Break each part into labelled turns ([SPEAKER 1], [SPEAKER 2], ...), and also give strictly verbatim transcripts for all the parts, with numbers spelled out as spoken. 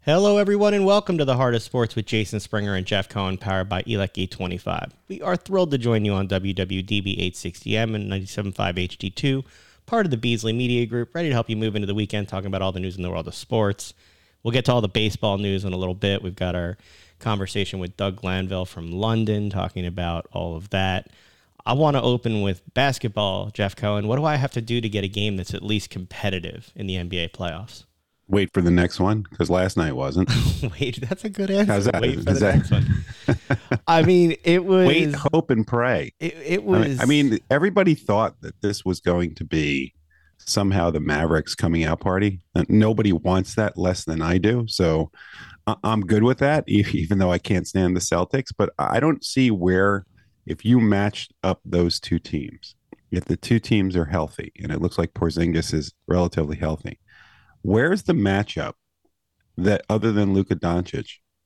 [SPEAKER 1] Hello, everyone, and welcome to the Heart of Sports with Jason Springer and Jeff Cohen, powered by E L E C eight twenty-five. We are thrilled to join you on W W D B eight sixty M and ninety-seven point five H D two, part of the Beasley Media Group, ready to help you move into the weekend talking about all the news in the world of sports. We'll get to all the baseball news in a little bit. We've got our conversation with Doug Glanville from London talking about all of that. I want to open with basketball, Jeff Cohen. What do I have to do to get a game that's at least competitive in the N B A playoffs?
[SPEAKER 2] Wait for the next one, because last night wasn't.
[SPEAKER 1] Wait, that's a good answer.
[SPEAKER 2] How's that?
[SPEAKER 1] Wait for
[SPEAKER 2] Is
[SPEAKER 1] the
[SPEAKER 2] that...
[SPEAKER 1] next one. I mean, it was...
[SPEAKER 2] Wait, hope, and pray.
[SPEAKER 1] It, it was...
[SPEAKER 2] I mean, I mean, everybody thought that this was going to be somehow the Mavericks coming out party. Nobody wants that less than I do, so I'm good with that, even though I can't stand the Celtics. But I don't see where, if you matched up those two teams, if the two teams are healthy, and it looks like Porzingis is relatively healthy, where's the matchup that, other than Luka Doncic,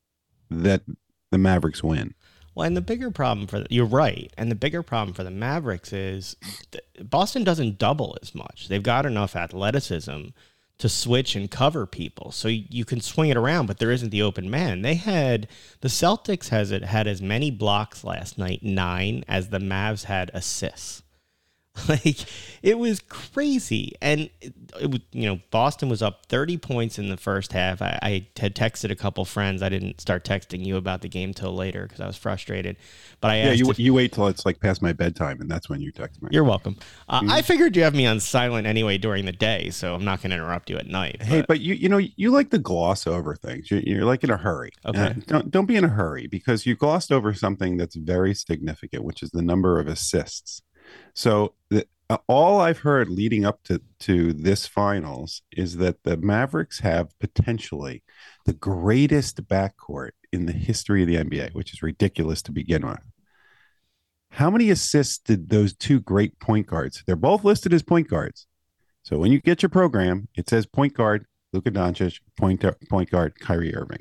[SPEAKER 2] that the Mavericks win?
[SPEAKER 1] Well, and the bigger problem for the, you're right, and the bigger problem for the Mavericks is Boston doesn't double as much. They've got enough athleticism to switch and cover people, so you can swing it around, but there isn't the open man. They had the Celtics has it had as many blocks last night, nine, as the Mavs had assists. Like, it was crazy. And, it, it, you know, Boston was up thirty points in the first half. I, I had texted a couple friends. I didn't start texting you about the game till later because I was frustrated. But I
[SPEAKER 2] yeah,
[SPEAKER 1] asked
[SPEAKER 2] you,
[SPEAKER 1] if,
[SPEAKER 2] you wait till it's like past my bedtime, and that's when you text me.
[SPEAKER 1] You're welcome. Uh,
[SPEAKER 2] mm-hmm.
[SPEAKER 1] I figured you have me on silent anyway during the day, so I'm not going to interrupt you at night.
[SPEAKER 2] Hey, but, but you you know, you like to gloss over things. You're, you're like in a hurry.
[SPEAKER 1] Okay.
[SPEAKER 2] Uh, don't, don't be in a hurry, because you glossed over something that's very significant, which is the number of assists. So the, uh, all I've heard leading up to, to this finals is that the Mavericks have potentially the greatest backcourt in the history of the N B A, which is ridiculous to begin with. How many assists did those two great point guards? They're both listed as point guards. So when you get your program, it says point guard, Luka Doncic, point, point guard, Kyrie Irving.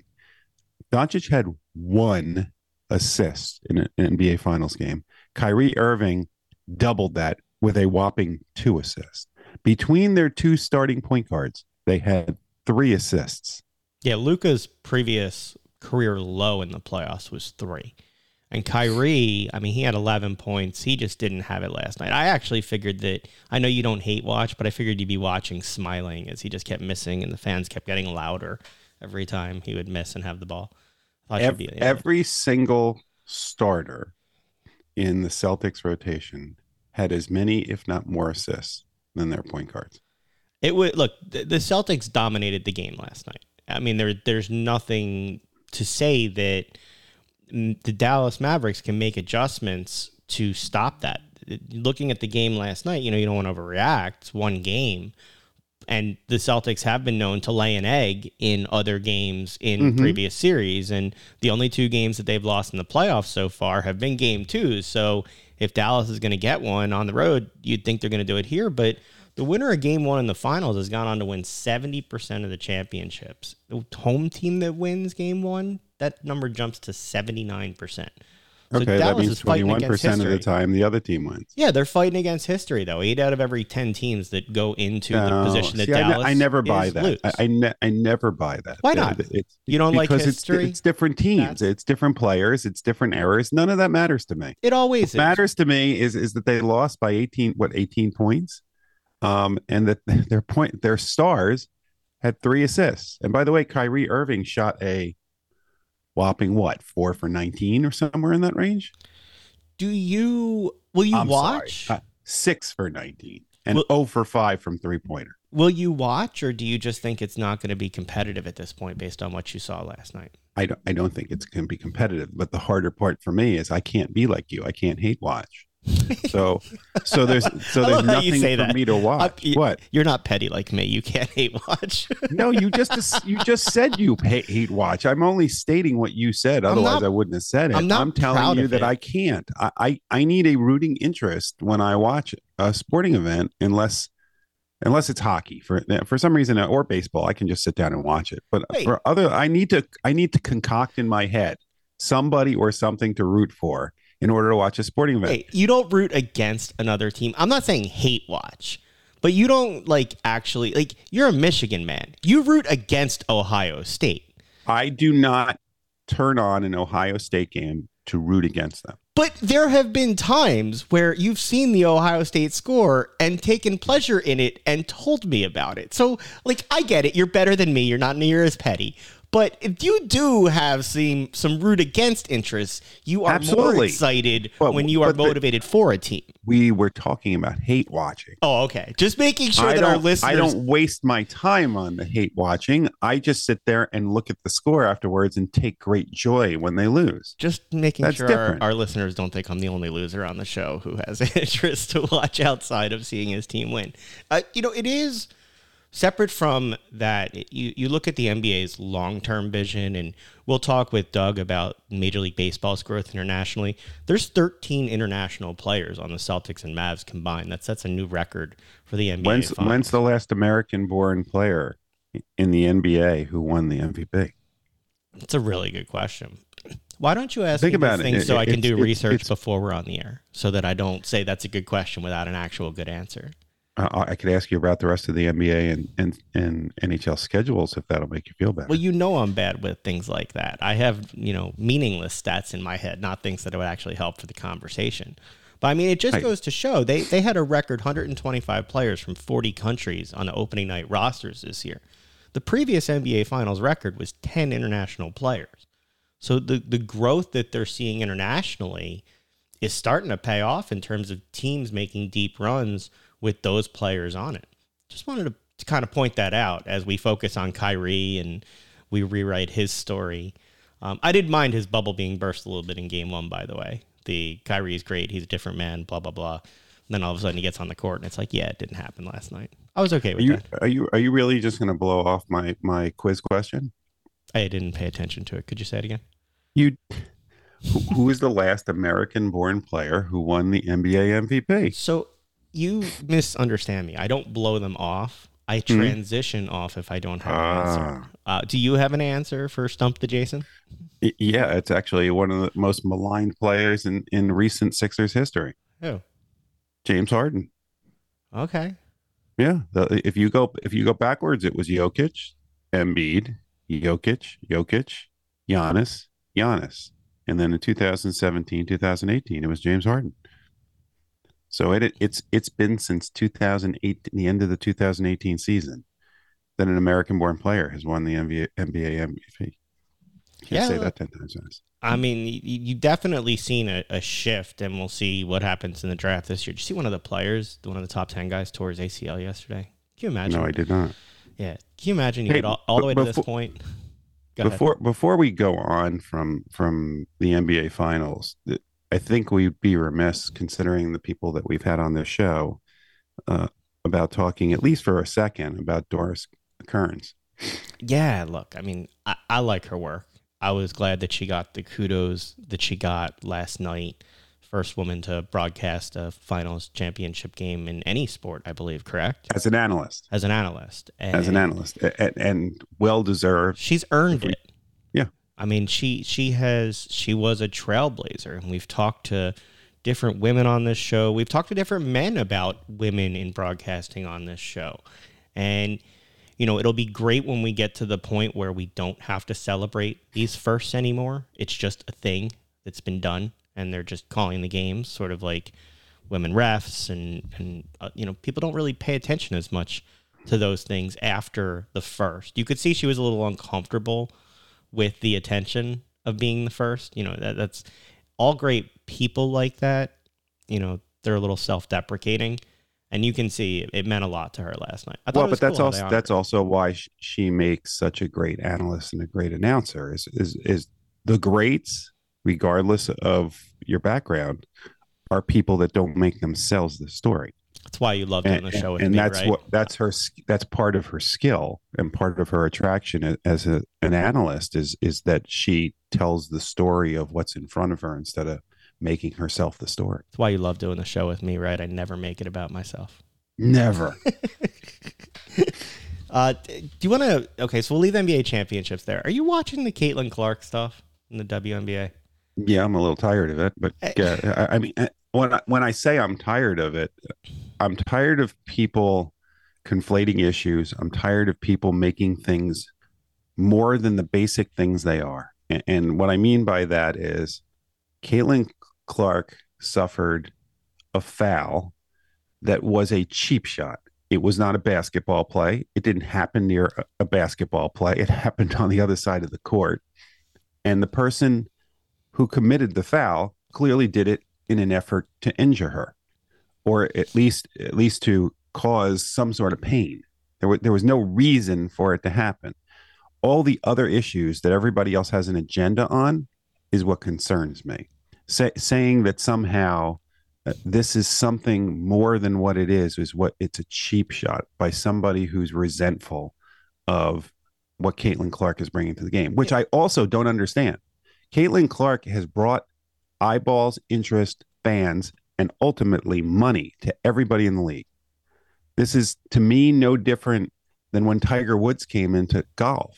[SPEAKER 2] Doncic had one assist in an N B A Finals game. Kyrie Irving doubled that with a whopping two assists. Between their two starting point guards, they had three assists.
[SPEAKER 1] Yeah, Luka's previous career low in the playoffs was three. And Kyrie, I mean, he had eleven points. He just didn't have it last night. I actually figured that, I know you don't hate watch, but I figured you'd be watching smiling as he just kept missing and the fans kept getting louder every time he would miss and have the ball.
[SPEAKER 2] Every, be, yeah. every single starter in the Celtics rotation had as many, if not more, assists than their point guards.
[SPEAKER 1] It would look, the Celtics dominated the game last night. I mean, there there's nothing to say that the Dallas Mavericks can make adjustments to stop that. Looking at the game last night, you know, you don't want to overreact. It's one game. And the Celtics have been known to lay an egg in other games in mm-hmm. previous series. And the only two games that they've lost in the playoffs so far have been game twos. So if Dallas is going to get one on the road, you'd think they're going to do it here. But the winner of game one in the finals has gone on to win seventy percent of the championships. The home team that wins game one, that number jumps to seventy-nine percent. So
[SPEAKER 2] okay,
[SPEAKER 1] Dallas
[SPEAKER 2] that means twenty-one percent of the time the other team wins.
[SPEAKER 1] Yeah, they're fighting against history, though. Eight out of every ten teams that go into no, the position that
[SPEAKER 2] see,
[SPEAKER 1] Dallas
[SPEAKER 2] I, ne- I never buy that.
[SPEAKER 1] Lose.
[SPEAKER 2] I I, ne- I never buy that.
[SPEAKER 1] Why not?
[SPEAKER 2] It's,
[SPEAKER 1] you don't like history?
[SPEAKER 2] It's, it's different teams.
[SPEAKER 1] That's...
[SPEAKER 2] It's different players. It's different eras. None of that matters to me.
[SPEAKER 1] It always
[SPEAKER 2] what
[SPEAKER 1] is.
[SPEAKER 2] matters to me is is that they lost by eighteen, what, eighteen points, um, and that their point, their stars had three assists. And by the way, Kyrie Irving shot a whopping what, four for nineteen or somewhere in that range.
[SPEAKER 1] Do you, will you
[SPEAKER 2] I'm
[SPEAKER 1] watch?
[SPEAKER 2] Uh, six for nineteen and
[SPEAKER 1] will,
[SPEAKER 2] zero for five from three-pointer.
[SPEAKER 1] Will you watch, or do you just think it's not going to be competitive at this point based on what you saw last night?
[SPEAKER 2] I don't, I don't think it's going to be competitive, but the harder part for me is I can't be like you. I can't hate watch. So, so there's, so there's nothing for that. me to watch. Uh,
[SPEAKER 1] you,
[SPEAKER 2] what?
[SPEAKER 1] You're not petty like me. You can't hate watch.
[SPEAKER 2] No, you just, you just said you hate, hate watch. I'm only stating what you said. Otherwise, not, I wouldn't have said it.
[SPEAKER 1] I'm, not
[SPEAKER 2] I'm telling you that
[SPEAKER 1] it.
[SPEAKER 2] I can't. I, I, I need a rooting interest when I watch a sporting event, unless, unless it's hockey for for some reason, or baseball. I can just sit down and watch it. But Wait. for other, I need to, I need to concoct in my head somebody or something to root for in order to watch a sporting event.
[SPEAKER 1] Wait, you don't root against another team. I'm not saying hate watch, but you don't like actually like you're a Michigan man. You root against Ohio State.
[SPEAKER 2] I do not turn on an Ohio State game to root against them.
[SPEAKER 1] But there have been times where you've seen the Ohio State score and taken pleasure in it and told me about it. So, like, I get it. You're better than me. You're not near as petty. But if you do have some, some root against interests, you are Absolutely. more excited but, when you are motivated the, for a team.
[SPEAKER 2] We were talking about hate watching.
[SPEAKER 1] Oh, okay. Just making sure I that our listeners...
[SPEAKER 2] I don't waste my time on the hate watching. I just sit there and look at the score afterwards and take great joy when they lose.
[SPEAKER 1] Just making That's sure our, our listeners don't think I'm the only loser on the show who has an interest to watch outside of seeing his team win. Uh, you know, it is... Separate from that, you, you look at the N B A's long-term vision, and we'll talk with Doug about Major League Baseball's growth internationally. There's thirteen international players on the Celtics and Mavs combined. That sets a new record for the N B A.
[SPEAKER 2] When's, when's the last American-born player in the N B A who won the M V P?
[SPEAKER 1] That's a really good question. Why don't you ask
[SPEAKER 2] Think
[SPEAKER 1] me
[SPEAKER 2] about
[SPEAKER 1] these things
[SPEAKER 2] it.
[SPEAKER 1] so
[SPEAKER 2] It-
[SPEAKER 1] I can
[SPEAKER 2] it's-
[SPEAKER 1] do
[SPEAKER 2] it's-
[SPEAKER 1] research
[SPEAKER 2] it's-
[SPEAKER 1] before we're on the air, so that I don't say that's a good question without an actual good answer?
[SPEAKER 2] Uh, I could ask you about the rest of the N B A and, and, and N H L schedules if that'll make you feel better.
[SPEAKER 1] Well, you know I'm bad with things like that. I have, you know, meaningless stats in my head, not things that would actually help for the conversation. But I mean, it just
[SPEAKER 2] Right.
[SPEAKER 1] goes to show they, they had a record one hundred twenty-five players from forty countries on the opening night rosters this year. The previous N B A Finals record was ten international players. So the, the growth that they're seeing internationally is starting to pay off in terms of teams making deep runs with those players on it. Just wanted to, to kind of point that out as we focus on Kyrie and we rewrite his story. Um, I did mind his bubble being burst a little bit in game one, by the way. The Kyrie's great. He's a different man, blah, blah, blah. And then all of a sudden he gets on the court and it's like, yeah, it didn't happen last night. I was okay with
[SPEAKER 2] are you,
[SPEAKER 1] that.
[SPEAKER 2] Are you, are you really just going to blow off my, my quiz question?
[SPEAKER 1] I didn't pay attention to it. Could you say it again?
[SPEAKER 2] You, who, who is the last American-born player who won the N B A M V P?
[SPEAKER 1] So you misunderstand me. I don't blow them off. I transition mm-hmm. off if I don't have an
[SPEAKER 2] ah.
[SPEAKER 1] answer. Uh, do you have an answer for Stump the Jason?
[SPEAKER 2] Yeah, it's actually one of the most maligned players in, in recent Sixers history.
[SPEAKER 1] Who?
[SPEAKER 2] James Harden.
[SPEAKER 1] Okay.
[SPEAKER 2] Yeah, the, if you go if you go backwards, it was Jokic, Embiid, Jokic, Jokic, Giannis, Giannis, and then in two thousand seventeen, two thousand eighteen, it was James Harden. So it it's it's been since two thousand eight, the end of the two thousand eighteen season, that an American-born player has won the N B A, N B A M V P. Can't
[SPEAKER 1] yeah,
[SPEAKER 2] say that ten times fast.
[SPEAKER 1] I mean, you, you definitely seen a, a shift, and we'll see what happens in the draft this year. Did you see one of the players, one of the top ten guys, tore his A C L yesterday? Can you imagine?
[SPEAKER 2] No, I did not.
[SPEAKER 1] Yeah, can you imagine you
[SPEAKER 2] Hey,
[SPEAKER 1] get all, all the way
[SPEAKER 2] before,
[SPEAKER 1] to this point? Go
[SPEAKER 2] before
[SPEAKER 1] ahead.
[SPEAKER 2] before we go on from from the N B A Finals, I think we'd be remiss, considering the people that we've had on this show, uh, about talking at least for a second about Doris Kearns.
[SPEAKER 1] Yeah, look, I mean, I, I like her work. I was glad that she got the kudos that she got last night. First woman to broadcast a finals championship game in any sport, I believe, correct?
[SPEAKER 2] As an analyst.
[SPEAKER 1] As an analyst. And
[SPEAKER 2] As an analyst. And, and well-deserved.
[SPEAKER 1] She's earned
[SPEAKER 2] we,
[SPEAKER 1] it.
[SPEAKER 2] Yeah.
[SPEAKER 1] I mean, she she has she was a trailblazer, and we've talked to different women on this show. We've talked to different men about women in broadcasting on this show. And you know, it'll be great when we get to the point where we don't have to celebrate these firsts anymore. It's just a thing that's been done, and they're just calling the games, sort of like women refs, and, and uh, you know, people don't really pay attention as much to those things after the first. You could see she was a little uncomfortable with the attention of being the first. You know, that, that's all great people like that. You know, they're a little self-deprecating. And you can see it meant a lot to her last night. I thought
[SPEAKER 2] well,
[SPEAKER 1] it was
[SPEAKER 2] but that's
[SPEAKER 1] cool
[SPEAKER 2] also that's her. also why she makes such a great analyst and a great announcer. Is is is the greats, regardless of your background, are people that don't make themselves the story.
[SPEAKER 1] That's why you love doing
[SPEAKER 2] and,
[SPEAKER 1] the show with
[SPEAKER 2] and
[SPEAKER 1] me,
[SPEAKER 2] that's
[SPEAKER 1] right?
[SPEAKER 2] what that's her. That's part of her skill and part of her attraction as a, an analyst is is that she tells the story of what's in front of her instead of making herself the story.
[SPEAKER 1] That's why you love doing the show with me, right? I never make it about myself.
[SPEAKER 2] Never.
[SPEAKER 1] uh, do you want to? Okay, so we'll leave N B A championships there. Are you watching the Caitlin Clark stuff in the W N B A?
[SPEAKER 2] Yeah, I'm a little tired of it, but uh, I, I mean, when I, when I say I'm tired of it, I'm tired of people conflating issues. I'm tired of people making things more than the basic things they are. And, and what I mean by that is Caitlin Clark suffered a foul that was a cheap shot. It was not a basketball play. It didn't happen near a, a basketball play. It happened on the other side of the court. And the person who committed the foul clearly did it in an effort to injure her, or at least at least to cause some sort of pain. There was, there was no reason for it to happen. All the other issues that everybody else has an agenda on is what concerns me. Say, saying that somehow uh, this is something more than what it is, is what it's a cheap shot by somebody who's resentful of what Caitlin Clark is bringing to the game, which I also don't understand. Caitlin Clark has brought eyeballs, interest, fans, and ultimately money to everybody in the league. This is, to me, no different than when Tiger Woods came into golf.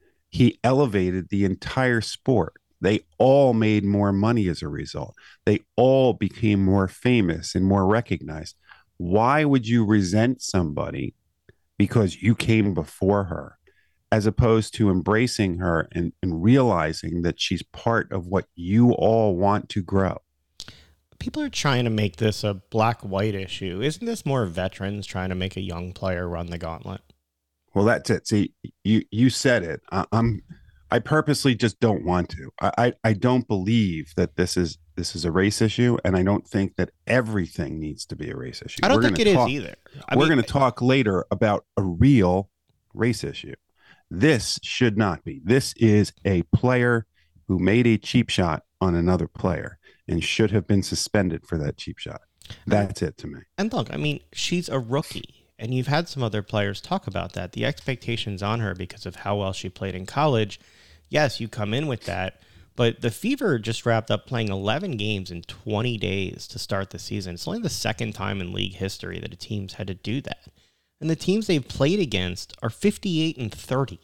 [SPEAKER 2] He elevated the entire sport. They all made more money as a result. They all became more famous and more recognized. Why would you resent somebody because you came before her, as opposed to embracing her and, and realizing that she's part of what you all want to grow?
[SPEAKER 1] People are trying to make this a black-white issue. Isn't this more veterans trying to make a young player run the gauntlet?
[SPEAKER 2] Well, that's it. See, you you said it. I, I'm I purposely just don't want to. I, I I don't believe that this is this is a race issue, and I don't think that everything needs to be a race issue.
[SPEAKER 1] I don't
[SPEAKER 2] we're
[SPEAKER 1] think it
[SPEAKER 2] talk,
[SPEAKER 1] is either. I
[SPEAKER 2] we're
[SPEAKER 1] mean,
[SPEAKER 2] going to talk later about a real race issue. This should not be. This is a player who made a cheap shot on another player and should have been suspended for that cheap shot. That's it to me.
[SPEAKER 1] And look, I mean, she's a rookie. And you've had some other players talk about that. The expectations on her because of how well she played in college. Yes, you come in with that. But the Fever just wrapped up playing eleven games in twenty days to start the season. It's only the second time in league history that a team's had to do that. And the teams they've played against are fifty-eight and thirty.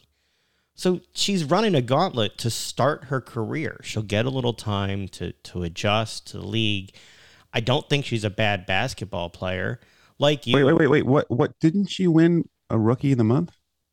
[SPEAKER 1] So she's running a gauntlet to start her career. She'll get a little time to, to adjust to the league. I don't think she's a bad basketball player. Like you.
[SPEAKER 2] Wait, wait, wait, wait. What? What? Didn't she win a Rookie of the Month?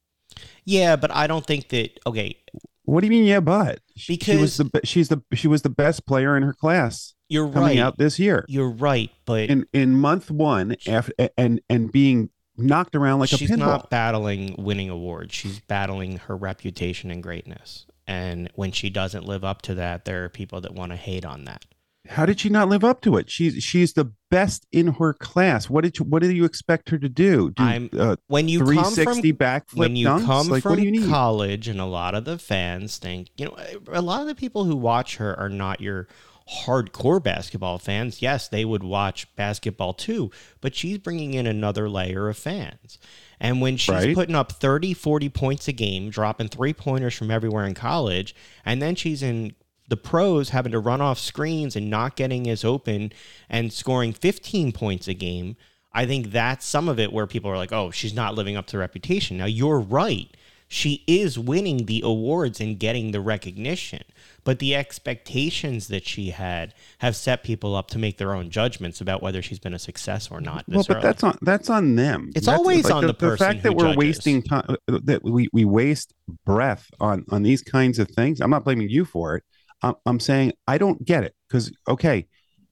[SPEAKER 1] Yeah, but I don't think that. Okay.
[SPEAKER 2] What do you mean? Yeah, but she,
[SPEAKER 1] because
[SPEAKER 2] she was the she's the she was the best player in her class.
[SPEAKER 1] You're
[SPEAKER 2] coming
[SPEAKER 1] right.
[SPEAKER 2] out this year.
[SPEAKER 1] You're right, but
[SPEAKER 2] in in month one, after and and being knocked around like a pinball.
[SPEAKER 1] She's not battling winning awards. She's battling her reputation and greatness. And when she doesn't live up to that, there are people that want to hate on that.
[SPEAKER 2] How did she not live up to it? She's she's the best in her class. What did you, what do you expect her to do? do
[SPEAKER 1] I'm
[SPEAKER 2] uh,
[SPEAKER 1] when you
[SPEAKER 2] three
[SPEAKER 1] come
[SPEAKER 2] sixty
[SPEAKER 1] from
[SPEAKER 2] backflip
[SPEAKER 1] when you
[SPEAKER 2] dunks?
[SPEAKER 1] come
[SPEAKER 2] Like,
[SPEAKER 1] from
[SPEAKER 2] what do you need?
[SPEAKER 1] college, and a lot of the fans think, you know, a lot of the people who watch her are not your hardcore basketball fans. Yes, they would watch basketball too, but she's bringing in another layer of fans. And when she's
[SPEAKER 2] right.
[SPEAKER 1] putting up thirty, forty points a game, dropping three-pointers from everywhere in college, and then she's in the pros having to run off screens and not getting as open and scoring fifteen points a game, I think that's some of it where people are like, oh, she's not living up to reputation. Now, you're right. She is winning the awards and getting the recognition, but the expectations that she had have set people up to make their own judgments about whether she's been a success or not.
[SPEAKER 2] Well, but
[SPEAKER 1] early.
[SPEAKER 2] that's on that's on them.
[SPEAKER 1] It's
[SPEAKER 2] that's,
[SPEAKER 1] always
[SPEAKER 2] like,
[SPEAKER 1] on
[SPEAKER 2] the,
[SPEAKER 1] the person
[SPEAKER 2] the fact that
[SPEAKER 1] who
[SPEAKER 2] we're
[SPEAKER 1] judges.
[SPEAKER 2] wasting time, that we, we waste breath on on these kinds of things. I'm not blaming you for it. I'm, I'm saying I don't get it because, okay,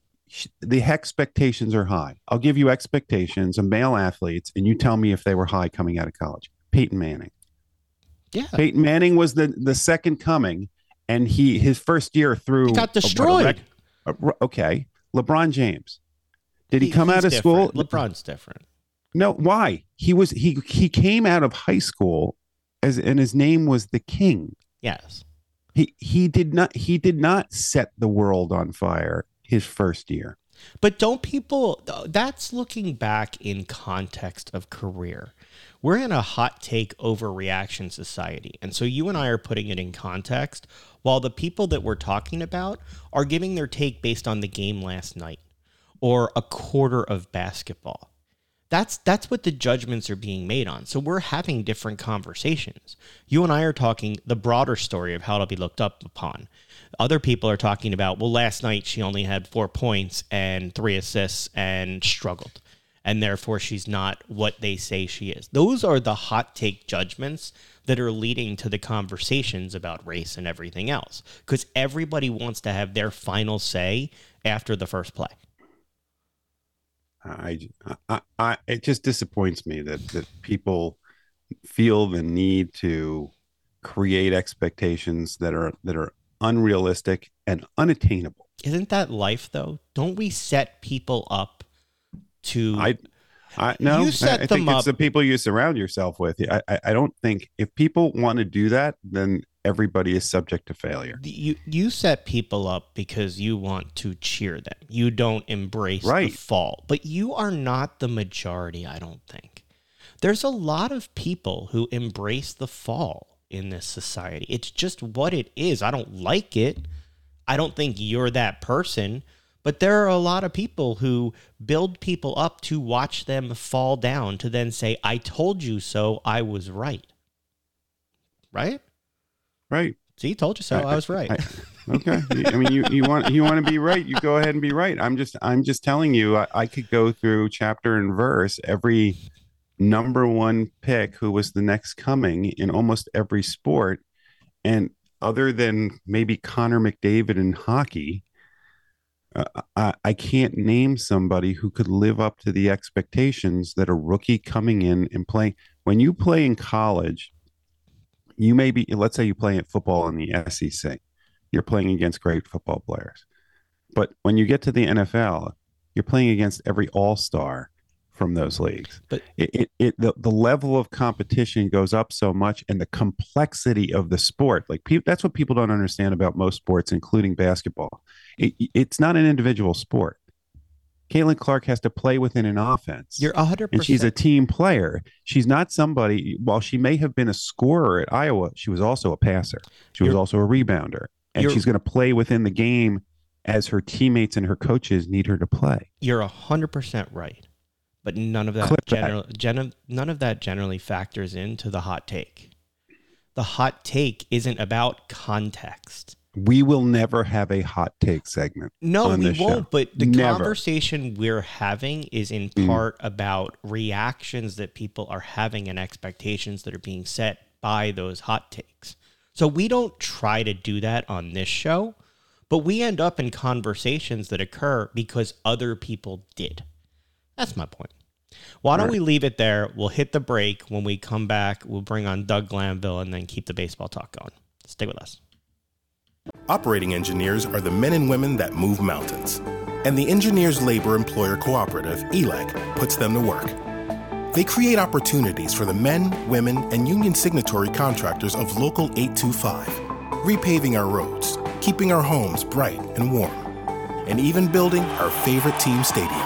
[SPEAKER 2] the expectations are high. I'll give you expectations of male athletes, and you tell me if they were high coming out of college. Peyton Manning.
[SPEAKER 1] Yeah.
[SPEAKER 2] Peyton Manning was the, the second coming, and he his first year through
[SPEAKER 1] He got destroyed.
[SPEAKER 2] A, what, a, a, okay. LeBron James. Did he,
[SPEAKER 1] he
[SPEAKER 2] come out of
[SPEAKER 1] different.
[SPEAKER 2] school?
[SPEAKER 1] LeBron's different.
[SPEAKER 2] No, why? He was he he came out of high school as and his name was the King.
[SPEAKER 1] Yes.
[SPEAKER 2] He he did not he did not set the world on fire his first year.
[SPEAKER 1] But don't people, that's looking back in context of career. We're in a hot take overreaction society. And so you and I are putting it in context, while the people that we're talking about are giving their take based on the game last night or a quarter of basketball. That's that's what the judgments are being made on. So we're having different conversations. You and I are talking the broader story of how it'll be looked up upon. Other people are talking about, well, last night she only had four points and three assists and struggled. and therefore she's not what they say she is. Those are the hot take judgments that are leading to the conversations about race and everything else, because everybody wants to have their final say after the first play.
[SPEAKER 2] I, I, I, it just disappoints me that, that people feel the need to create expectations that are that are unrealistic and unattainable.
[SPEAKER 1] Isn't that life, though? Don't we set people up to?
[SPEAKER 2] I, I no.
[SPEAKER 1] You set
[SPEAKER 2] I, I
[SPEAKER 1] them
[SPEAKER 2] think
[SPEAKER 1] up.
[SPEAKER 2] It's the people you surround yourself with. I, I, I don't think if people want to do that, then everybody is subject to failure.
[SPEAKER 1] You you set people up because you want to cheer them. You don't embrace
[SPEAKER 2] right.
[SPEAKER 1] the fall, but you are not the majority. I don't think there's a lot of people who embrace the fall in this society. It's just what it is. I don't like it. I don't think you're that person, but there are a lot of people who build people up to watch them fall down, to then say, I told you so, I was right. Right?
[SPEAKER 2] Right.
[SPEAKER 1] See, told you so, I, I was right.
[SPEAKER 2] I, okay. I mean, you, you want you want to be right, you go ahead and be right. I'm just I'm just telling you, I, I could go through chapter and verse every number one pick who was the next coming in almost every sport. And other than maybe Connor McDavid in hockey, uh, I, I can't name somebody who could live up to the expectations that a rookie coming in and playing. When you play in college, you may be, let's say you play at football in the S E C, you're playing against great football players. But when you get to the N F L, you're playing against every all-star from those leagues. But it, it, it the, the level of competition goes up so much, and the complexity of the sport, like people, that's what people don't understand about most sports, including basketball. It, it's not an individual sport. Caitlin Clark has to play within an offense.
[SPEAKER 1] You're one hundred percent.
[SPEAKER 2] And she's a team player. She's not somebody, while she may have been a scorer at Iowa, she was also a passer. She was You're, also a rebounder. And she's going to play within the game as her teammates and her coaches need her to play.
[SPEAKER 1] You're one hundred percent right. But none of that, general, gen, none of that generally factors into the hot take. The hot take isn't about context.
[SPEAKER 2] We will never have a hot take segment.
[SPEAKER 1] No,
[SPEAKER 2] on
[SPEAKER 1] we
[SPEAKER 2] this
[SPEAKER 1] won't.
[SPEAKER 2] show.
[SPEAKER 1] But the
[SPEAKER 2] never.
[SPEAKER 1] conversation we're having is in part mm. about reactions that people are having and expectations that are being set by those hot takes. So we don't try to do that on this show, but we end up in conversations that occur because other people did. That's my point. Why don't we leave it there? We'll hit the break. When we come back, we'll bring on Doug Glanville and then keep the baseball talk going. Stay with us.
[SPEAKER 3] Operating engineers are the men and women that move mountains. And the Engineers Labor Employer Cooperative, E L E C, puts them to work. They create opportunities for the men, women, and union signatory contractors of Local eight two five, repaving our roads, keeping our homes bright and warm, and even building our favorite team stadium.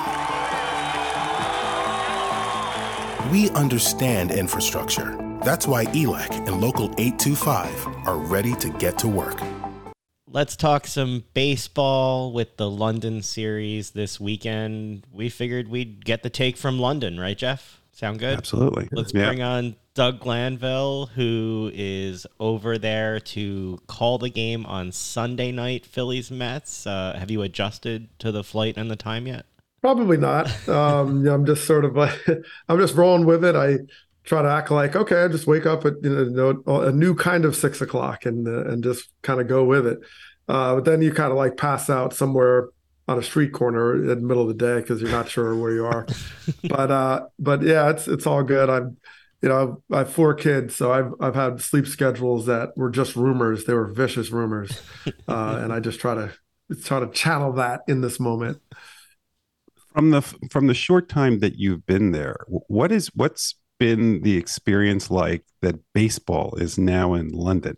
[SPEAKER 3] We understand infrastructure. That's why E L E C and Local eight two five are ready to get to work.
[SPEAKER 1] Let's talk some baseball with the London series this weekend. We figured we'd get the take from London, right, Jeff? Sound good?
[SPEAKER 2] Absolutely.
[SPEAKER 1] Let's
[SPEAKER 2] yeah.
[SPEAKER 1] bring on Doug Glanville, who is over there to call the game on Sunday night, Phillies Mets. Uh, have you adjusted to the flight and the time yet?
[SPEAKER 4] Probably not. Um, I'm just sort of like, I'm just rolling with it. I try to act like, okay, I just wake up at you know a new kind of six o'clock and uh, and just kind of go with it. Uh, but then you kind of like pass out somewhere on a street corner in the middle of the day because you're not sure where you are. but uh, but yeah, it's it's all good. I'm you know I have four kids, so I've I've had sleep schedules that were just rumors. They were vicious rumors, uh, and I just try to try to channel that in this moment.
[SPEAKER 2] From the from the short time that you've been there, what is what's been the experience like that baseball is now in London?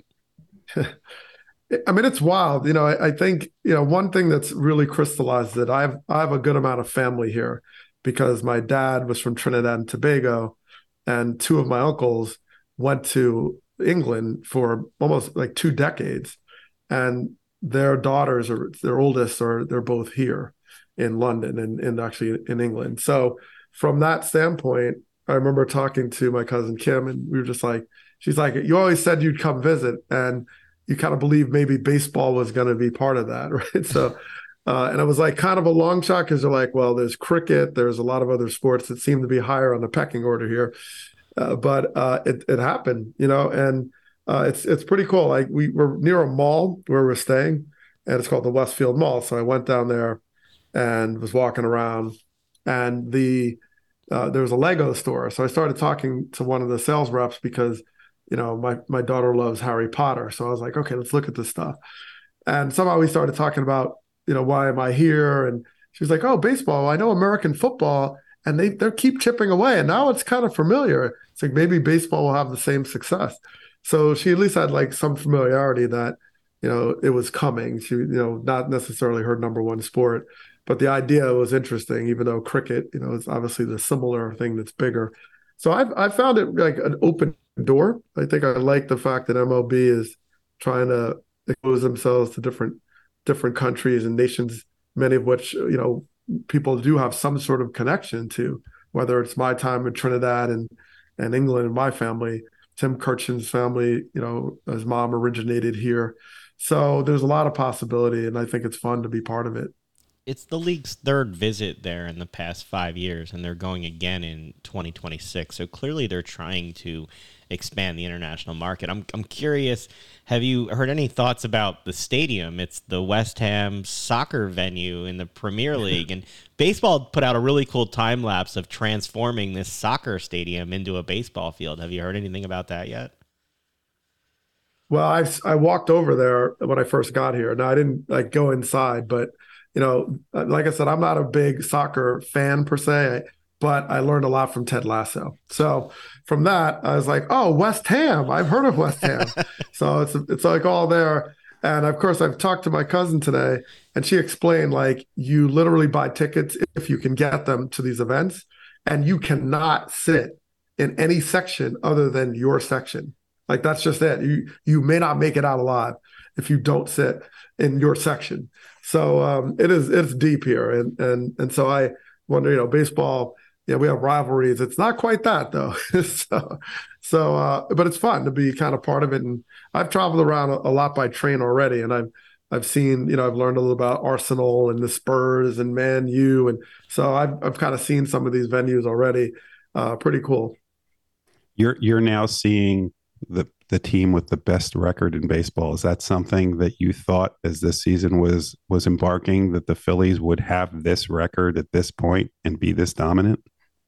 [SPEAKER 4] I mean, it's wild. You know, I, I think, you know, one thing that's really crystallized that I've I have a good amount of family here because my dad was from Trinidad and Tobago, and two of my uncles went to England for almost like two decades, and their daughters or their oldest are they're both here in London and, and actually in England. So from that standpoint, I remember talking to my cousin Kim, and we were just like, she's like, you always said you'd come visit, and you kind of believe maybe baseball was going to be part of that, right? So Uh, and it was like kind of a long shot because they're like, well, there's cricket, there's a lot of other sports that seem to be higher on the pecking order here. Uh, but uh, it it happened, you know, and uh, it's it's pretty cool. Like we were near a mall where we're staying, and it's called the Westfield Mall. So I went down there and was walking around, and the uh, there was a Lego store. So I started talking to one of the sales reps because, you know, my my daughter loves Harry Potter. So I was like, okay, let's look at this stuff. And somehow we started talking about, you know, why am I here? And she was like, oh, baseball. I know American football, and they they keep chipping away, and now it's kind of familiar. It's like maybe baseball will have the same success. So she at least had like some familiarity that, you know, it was coming. She, you know, not necessarily her number one sport, but the idea was interesting, even though cricket, you know, is obviously the similar thing that's bigger. So I've I found it like an open door. I think I like the fact that M L B is trying to expose themselves to different different countries and nations, many of which, you know, people do have some sort of connection to, whether it's my time in Trinidad and, and England and my family. Tim Kirchin's family, you know, his mom originated here. So there's a lot of possibility, and I think it's fun to be part of it.
[SPEAKER 1] It's the league's third visit there in the past five years, and they're going again in twenty twenty-six. So clearly they're trying to expand the international market. I'm I'm curious, have you heard any thoughts about the stadium? It's the West Ham soccer venue in the Premier League, and baseball put out a really cool time lapse of transforming this soccer stadium into a baseball field. Have you heard anything about that yet?
[SPEAKER 4] Well, I I walked over there when I first got here. Now I didn't like go inside, but you know, like I said, I'm not a big soccer fan per se, but I learned a lot from Ted Lasso. So from that, I was like, oh, West Ham. I've heard of West Ham. So it's it's like all there. And of course, I've talked to my cousin today, and she explained, like, you literally buy tickets if you can get them to these events, and you cannot sit in any section other than your section. Like, that's just it. You you may not make it out alive if you don't sit in your section. So um, it is it's deep here, and and and so I wonder, you know, baseball. Yeah, we have rivalries. It's not quite that though. so, so uh, but it's fun to be kind of part of it. And I've traveled around a, a lot by train already, and I've I've seen, you know, I've learned a little about Arsenal and the Spurs and Man U, and so I've I've kind of seen some of these venues already. Uh, pretty cool.
[SPEAKER 2] You're you're now seeing the the team with the best record in baseball. Is that something that you thought as this season was was embarking, that the Phillies would have this record at this point and be this dominant?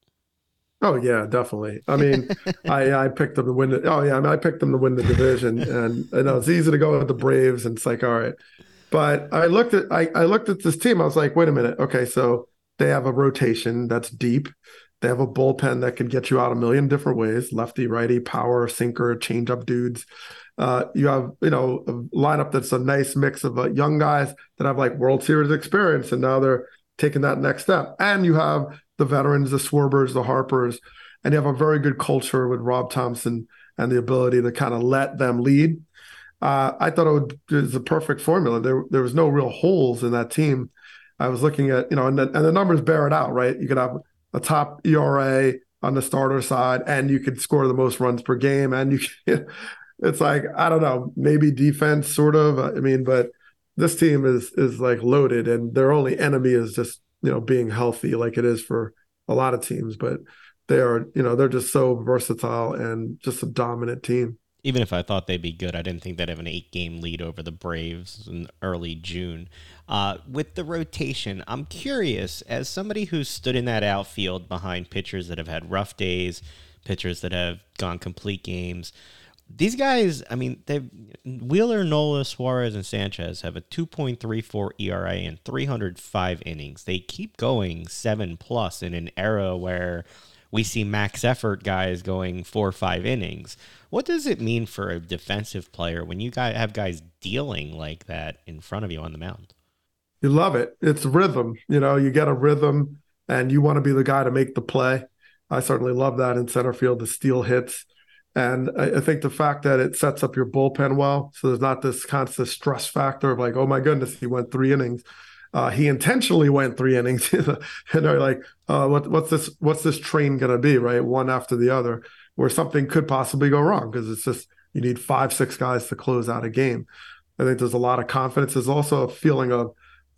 [SPEAKER 4] Oh yeah, definitely. I mean, I I picked them to win. The, oh yeah, I mean, I picked them to win the division, and I know it's easy to go with the Braves, and it's like, all right. But I looked at I I looked at this team. I was like, wait a minute. Okay, so they have a rotation that's deep. They have a bullpen that can get you out a million different ways: lefty, righty, power, sinker, changeup dudes. Uh, you have, you know, a lineup that's a nice mix of uh, young guys that have like World Series experience, and now they're taking that next step. And you have the veterans, the Schwarbers, the Harpers, and you have a very good culture with Rob Thompson and the ability to kind of let them lead. Uh, I thought it, would, it was a perfect formula. There, there was no real holes in that team. I was looking at, you know, and the, and the numbers bear it out, right? You could have a top E R A on the starter side, and you could score the most runs per game. And you can, it's like, I don't know, maybe defense sort of, I mean, but this team is, is like loaded, and their only enemy is just, you know, being healthy, like it is for a lot of teams, but they are, you know, they're just so versatile and just a dominant team.
[SPEAKER 1] Even if I thought they'd be good, I didn't think they'd have an eight-game lead over the Braves in early June. Uh, with the rotation, I'm curious, as somebody who's stood in that outfield behind pitchers that have had rough days, pitchers that have gone complete games, these guys, I mean, they've Wheeler, Nola, Suarez, and Sanchez have a two point three four E R A and three hundred five innings. They keep going seven plus in an era where we see max effort guys going four or five innings. What does it mean for a defensive player when you guys have guys dealing like that in front of you on the mound?
[SPEAKER 4] You love it. It's rhythm. You know, you get a rhythm, and you want to be the guy to make the play. I certainly love that in center field, the steal hits. And I, I think the fact that it sets up your bullpen well, so there's not this constant stress factor of like, oh my goodness, he went three innings. Uh, he intentionally went three innings, and they're like, uh, what, what's this? What's this train going to be? Right, one after the other, where something could possibly go wrong because it's just you need five, six guys to close out a game. I think there's a lot of confidence. There's also a feeling of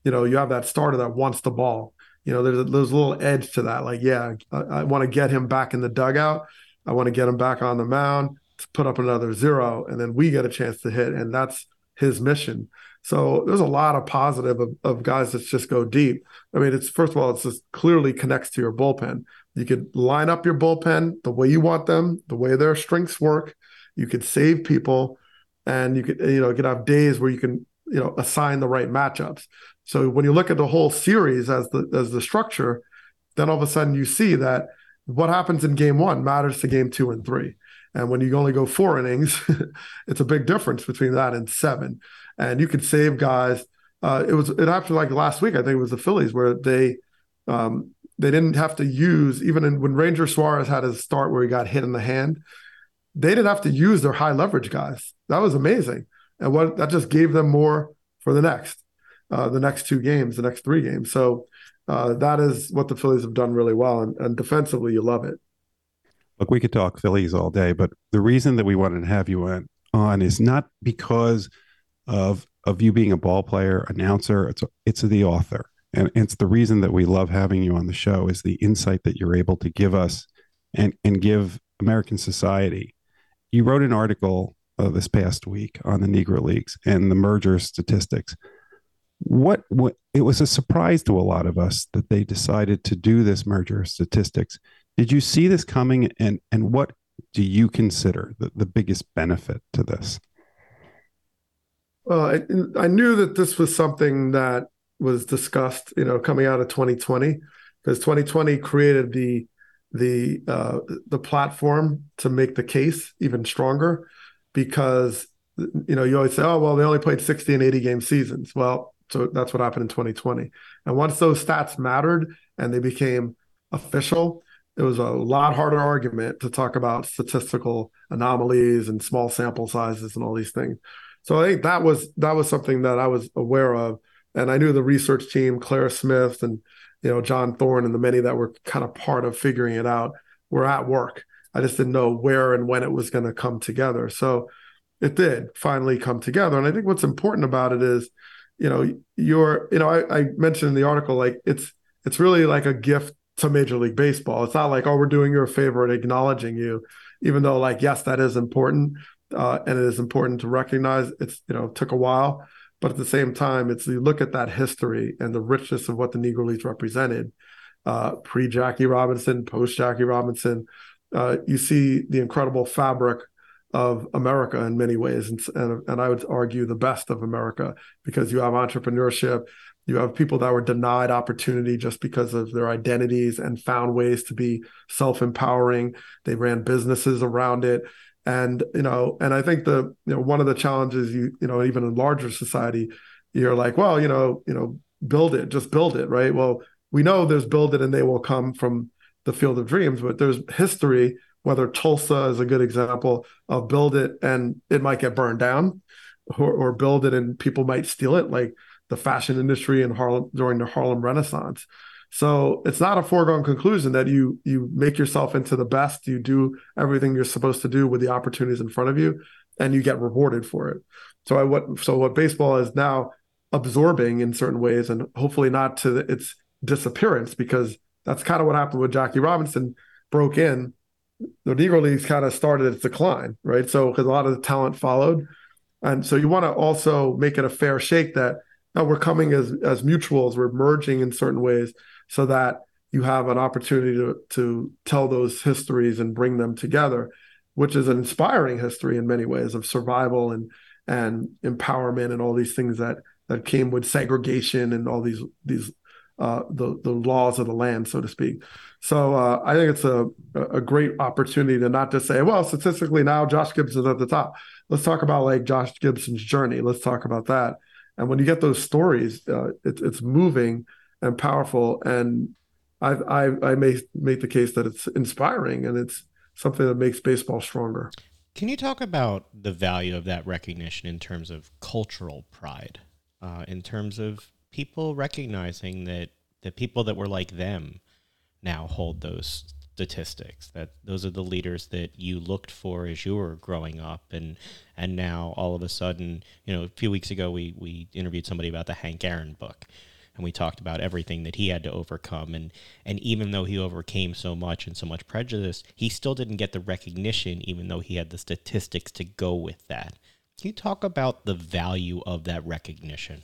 [SPEAKER 4] you know, you have that starter that wants the ball. You know, there's a, there's a little edge to that. Like, yeah, I, I want to get him back in the dugout. I want to get him back on the mound to put up another zero, and then we get a chance to hit, and that's his mission. So there's a lot of positive of, of guys that just go deep. I mean, it's first of all, it's just clearly connects to your bullpen. You could line up your bullpen the way you want them, the way their strengths work. You could save people, and you could, you know, you could have days where you can, you know, assign the right matchups. So when you look at the whole series as the as the structure, then all of a sudden you see that what happens in game one matters to game two and three. And when you only go four innings, it's a big difference between that and seven. And you could save guys. Uh, it was it happened like last week. I think it was the Phillies where they um, they didn't have to use, even in, when Ranger Suarez had his start where he got hit in the hand, they didn't have to use their high leverage guys. That was amazing. And what that just gave them more for the next, uh, the next two games, the next three games. So uh, that is what the Phillies have done really well. And, and defensively, you love it.
[SPEAKER 2] Look, we could talk Phillies all day, but the reason that we wanted to have you on, on is not because of of you being a ball player, announcer. It's it's the author, and it's the reason that we love having you on the show is the insight that you're able to give us and and give American society. You wrote an article uh, this past week on the Negro Leagues and the merger statistics. What what it was a surprise to a lot of us that they decided to do this merger statistics. Did you see this coming, and and what do you consider the, the biggest benefit to this?
[SPEAKER 4] Well, I, I knew that this was something that was discussed, you know, coming out of twenty twenty, because twenty twenty created the the uh, the platform to make the case even stronger. Because, you know, you always say, oh, well, they only played sixty and eighty game seasons. Well, so that's what happened in twenty twenty. And once those stats mattered and they became official, it was a lot harder argument to talk about statistical anomalies and small sample sizes and all these things. So I think that was that was something that I was aware of, and I knew the research team, Clara Smith and you know John Thorne, and the many that were kind of part of figuring it out were at work. I just didn't know where and when it was going to come together. So it did finally come together, and I think what's important about it is, you know, you're, you know, I, I mentioned in the article, like it's it's really like a gift to Major League Baseball. It's not like, oh, we're doing you a favor and acknowledging you, even though, like, yes, that is important. Uh, and it is important to recognize it's, you know, took a while, but at the same time, it's you look at that history and the richness of what the Negro Leagues represented, uh, pre-Jackie Robinson, post-Jackie Robinson, uh, you see the incredible fabric of America in many ways. And, and, and I would argue the best of America, because you have entrepreneurship, you have people that were denied opportunity just because of their identities and found ways to be self-empowering. They ran businesses around it. And, you know, and I think the, you know, one of the challenges, you, you know, even in larger society, you're like, well, you know, you know, build it, just build it, right? Well, we know there's build it and they will come from the Field of Dreams, but there's history, whether Tulsa is a good example of build it and it might get burned down, or, or build it and people might steal it, like the fashion industry in Harlem during the Harlem Renaissance. So it's not a foregone conclusion that you you make yourself into the best, you do everything you're supposed to do with the opportunities in front of you, and you get rewarded for it. So I what so what baseball is now absorbing in certain ways, and hopefully not to its disappearance, because that's kind of what happened with Jackie Robinson broke in. The Negro Leagues kind of started its decline, right? So because a lot of the talent followed, and so you want to also make it a fair shake that now we're coming as as mutuals, we're merging in certain ways, so that you have an opportunity to, to tell those histories and bring them together, which is an inspiring history in many ways of survival and and empowerment and all these things that that came with segregation and all these these uh, the the laws of the land, so to speak. So uh, I think it's a a great opportunity to not just say, well, statistically now Josh Gibson's at the top. Let's talk about like Josh Gibson's journey. Let's talk about that. And when you get those stories, uh, it, it's moving and powerful. And I, I, I may make the case that it's inspiring and it's something that makes baseball stronger.
[SPEAKER 1] Can you talk about the value of that recognition in terms of cultural pride, uh, in terms of people recognizing that the people that were like them now hold those statistics, that those are the leaders that you looked for as you were growing up, and and now all of a sudden, you know, a few weeks ago we we interviewed somebody about the Hank Aaron book, and we talked about everything that he had to overcome. And, and even though he overcame so much and so much prejudice, he still didn't get the recognition, even though he had the statistics to go with that. Can you talk about the value of that recognition?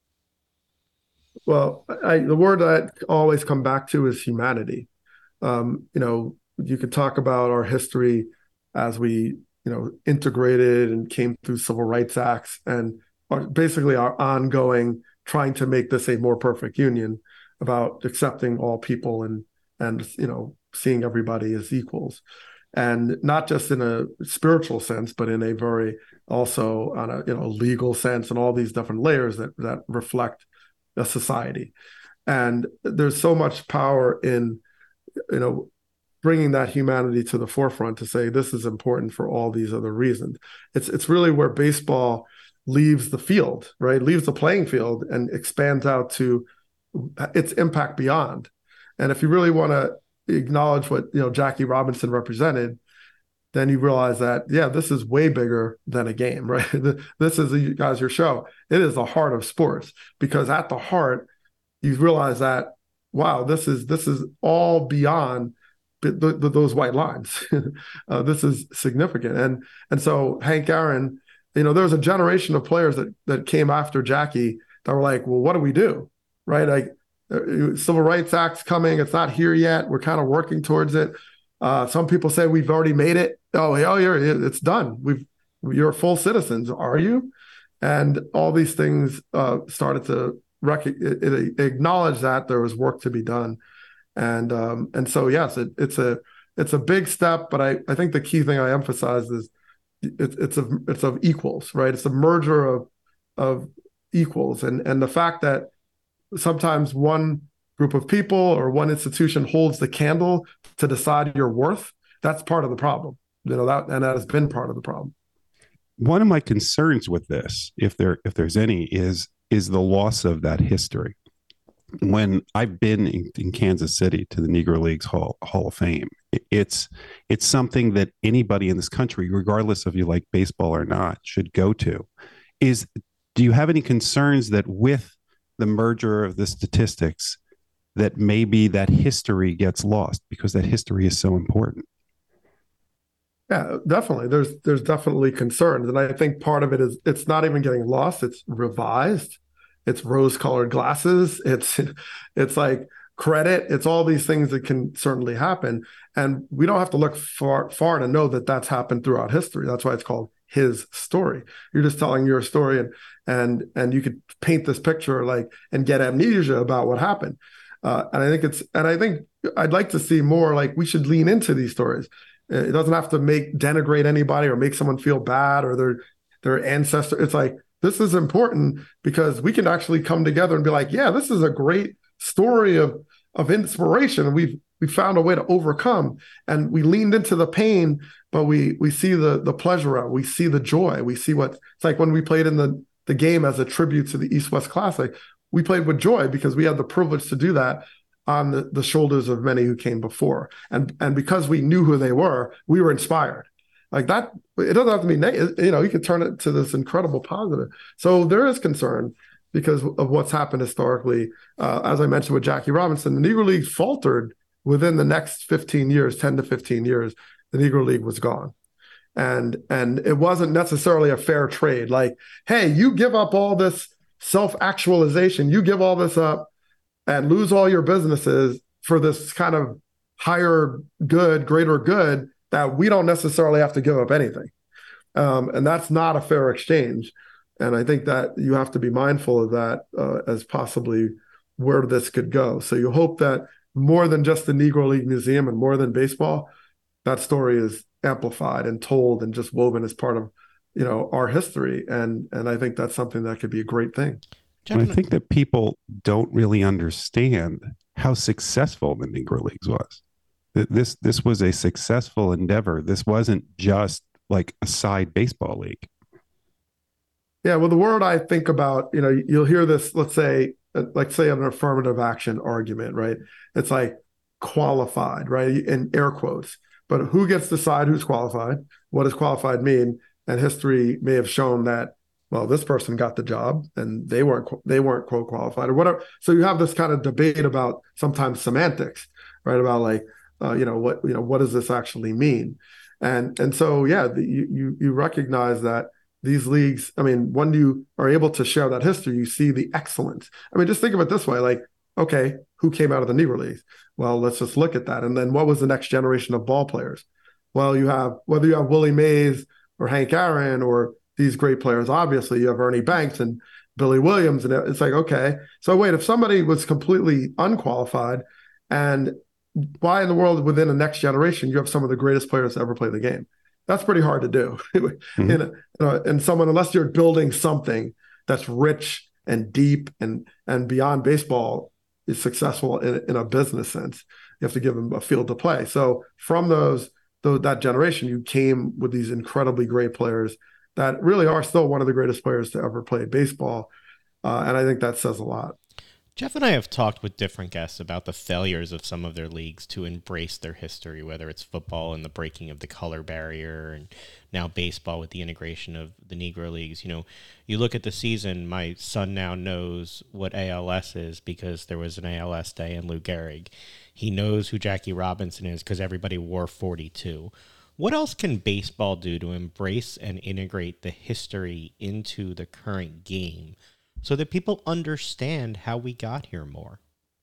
[SPEAKER 4] Well, I, the word I always come back to is humanity. Um, you know, you could talk about our history as we, you know, integrated and came through civil rights acts and our, basically our ongoing trying to make this a more perfect union about accepting all people and, and, you know, seeing everybody as equals. And not just in a spiritual sense, but in a very also on a, you know, legal sense and all these different layers that, that reflect a society. And there's so much power in, you know, bringing that humanity to the forefront to say this is important for all these other reasons. It's it's really where baseball leaves the field, right? Leaves the playing field and expands out to its impact beyond. And if you really want to acknowledge what, you know, Jackie Robinson represented, then you realize that, yeah, this is way bigger than a game, right? This is, you guys, your show. It is the heart of sports, because at the heart, you realize that, wow, this is this is all beyond th- th- those white lines. uh, this is significant. And and so Hank Aaron, you know, there was a generation of players that that came after Jackie that were like, well, what do we do, right? Like, uh, Civil Rights Act's coming. It's not here yet. We're kind of working towards it. Uh, some people say we've already made it. Oh, oh, you're, it's done. We've, you're full citizens. Are you? And all these things uh, started to rec- it, it acknowledge that there was work to be done. And um, and so, yes, it, it's a it's a big step. But I, I think the key thing I emphasize is it, it's a it's of equals, right? It's a merger of of equals, and and the fact that sometimes one group of people or one institution holds the candle to decide your worth, that's part of the problem. You know, that, and that has been part of the problem.
[SPEAKER 2] One of my concerns with this, if there if there's any, is is the loss of that history. When I've been in, in Kansas City to the Negro Leagues Hall, Hall of Fame, it's it's something that anybody in this country, regardless of you like baseball or not, should go to. Is do you have any concerns that with the merger of the statistics, that maybe that history gets lost because that history is so important?
[SPEAKER 4] Yeah, definitely. There's there's definitely concerns. And I think part of it is it's not even getting lost. It's revised. It's rose-colored glasses. It's it's like credit. It's all these things that can certainly happen. And we don't have to look far, far to know that that's happened throughout history. That's why it's called his story. You're just telling your story, and and and you could paint this picture like and get amnesia about what happened. Uh, and I think it's and I think I'd like to see more, like, we should lean into these stories. It doesn't have to make denigrate anybody or make someone feel bad or their their ancestor. It's like, this is important because we can actually come together and be like, yeah, this is a great story of of inspiration. We've we found a way to overcome, and we leaned into the pain, but we we see the the pleasure of it. We see the joy. We see what it's like when we played in the the game as a tribute to the East West Classic. We played with joy because we had the privilege to do that on the, the shoulders of many who came before. And and because we knew who they were, we were inspired. Like that, it doesn't have to be negative. You know, you could turn it to this incredible positive. So there is concern because of what's happened historically. Uh, as I mentioned with Jackie Robinson, the Negro League faltered within the next fifteen years, ten to fifteen years, the Negro League was gone. And, and it wasn't necessarily a fair trade. Like, hey, you give up all this self-actualization, you give all this up and lose all your businesses for this kind of higher good, greater good, that we don't necessarily have to give up anything. Um, and that's not a fair exchange. And I think that you have to be mindful of that uh, as possibly where this could go. So you hope that more than just the Negro League Museum and more than baseball, that story is amplified and told and just woven as part of, you know, our history. And, and I think that's something that could be a great thing.
[SPEAKER 2] I think that people don't really understand how successful the Negro Leagues was. This this was a successful endeavor. This wasn't just like a side baseball league.
[SPEAKER 4] Yeah, well, the word I think about, you know, you'll hear this, let's say, like say an affirmative action argument, right? It's like qualified, right? In air quotes. But who gets to decide who's qualified? What does qualified mean? And history may have shown that well, this person got the job and they weren't they weren't quote qualified or whatever. So you have this kind of debate about sometimes semantics, right? About like, uh, you know, what you know, what does this actually mean? And and so yeah, the, you you you recognize that these leagues. I mean, when you are able to share that history, you see the excellence. I mean, just think of it this way: like, okay, who came out of the Negro Leagues? Well, let's just look at that. And then what was the next generation of ball players? Well, you have whether you have Willie Mays or Hank Aaron or these great players, obviously you have Ernie Banks and Billy Williams. And it's like, okay, so wait, if somebody was completely unqualified and why in the world within the next generation, you have some of the greatest players to ever play the game? That's pretty hard to do. Mm-hmm. in a, you know, and someone, unless you're building something that's rich and deep and, and beyond baseball is successful in, in a business sense, you have to give them a field to play. So from those, those that generation, you came with these incredibly great players that really are still one of the greatest players to ever play baseball. Uh, and I think that says a lot.
[SPEAKER 1] Jeff and I have talked with different guests about the failures of some of their leagues to embrace their history, whether it's football and the breaking of the color barrier, and now baseball with the integration of the Negro Leagues. You know, you look at the season, my son now knows what A L S is because there was an A L S day in Lou Gehrig. He knows who Jackie Robinson is because everybody wore forty-two. What else can baseball do to embrace and integrate the history into the current game so that people understand how we got here more?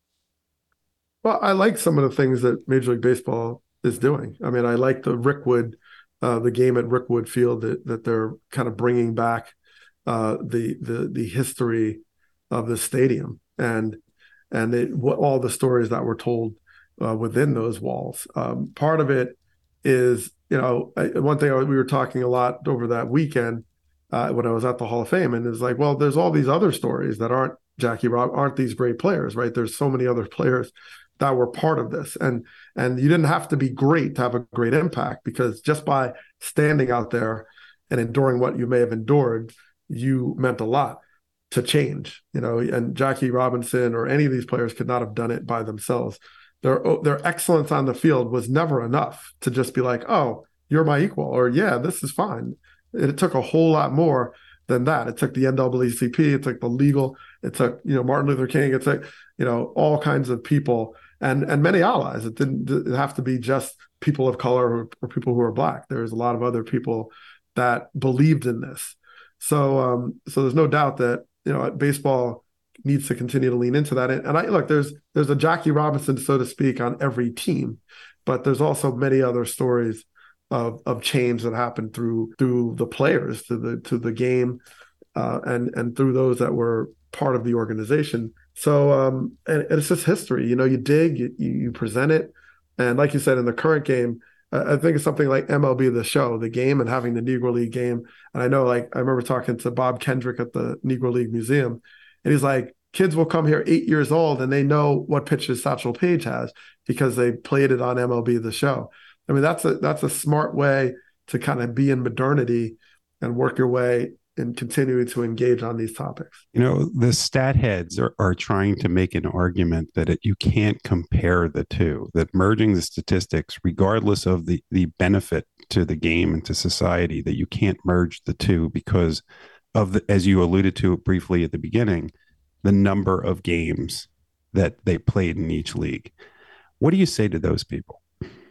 [SPEAKER 4] Well, I like some of the things that Major League Baseball is doing. I mean, I like the Rickwood, uh, the game at Rickwood Field that that they're kind of bringing back uh, the the the history of the stadium and and it, what all the stories that were told uh, within those walls. Um, part of it is, you know, I, one thing we were talking a lot over that weekend uh, when I was at the Hall of Fame, and it's like, well, there's all these other stories that aren't Jackie Rob, aren't these great players, right? There's so many other players that were part of this, and and you didn't have to be great to have a great impact, because just by standing out there and enduring what you may have endured, you meant a lot to change, you know. And Jackie Robinson or any of these players could not have done it by themselves. Their their excellence on the field was never enough to just be like, oh, you're my equal, or yeah, this is fine. It, it took a whole lot more than that. It took the N double A C P, it took the legal, it took, you know, Martin Luther King, it took, you know, all kinds of people and and many allies. It didn't, didn't have to be just people of color or, or people who are Black. There's a lot of other people that believed in this. So um, so there's no doubt that, you know, baseball needs to continue to lean into that. And, and I look, there's there's a Jackie Robinson, so to speak, on every team, but there's also many other stories of of change that happened through through the players, to the to the game, uh, and and through those that were part of the organization. So um, and, and it's just history. You know, you dig, you, you present it, and like you said, in the current game, I think it's something like M L B The Show, the game, and having the Negro League game. And I know, like, I remember talking to Bob Kendrick at the Negro League Museum, and he's like, kids will come here eight years old and they know what pitches Satchel Paige has because they played it on M L B The Show. I mean, that's a that's a smart way to kind of be in modernity and work your way and continuing to engage on these topics.
[SPEAKER 2] You know, the stat heads are, are trying to make an argument that it, you can't compare the two, that merging the statistics, regardless of the, the benefit to the game and to society, that you can't merge the two because of, the, as you alluded to briefly at the beginning, the number of games that they played in each league. What do you say to those people?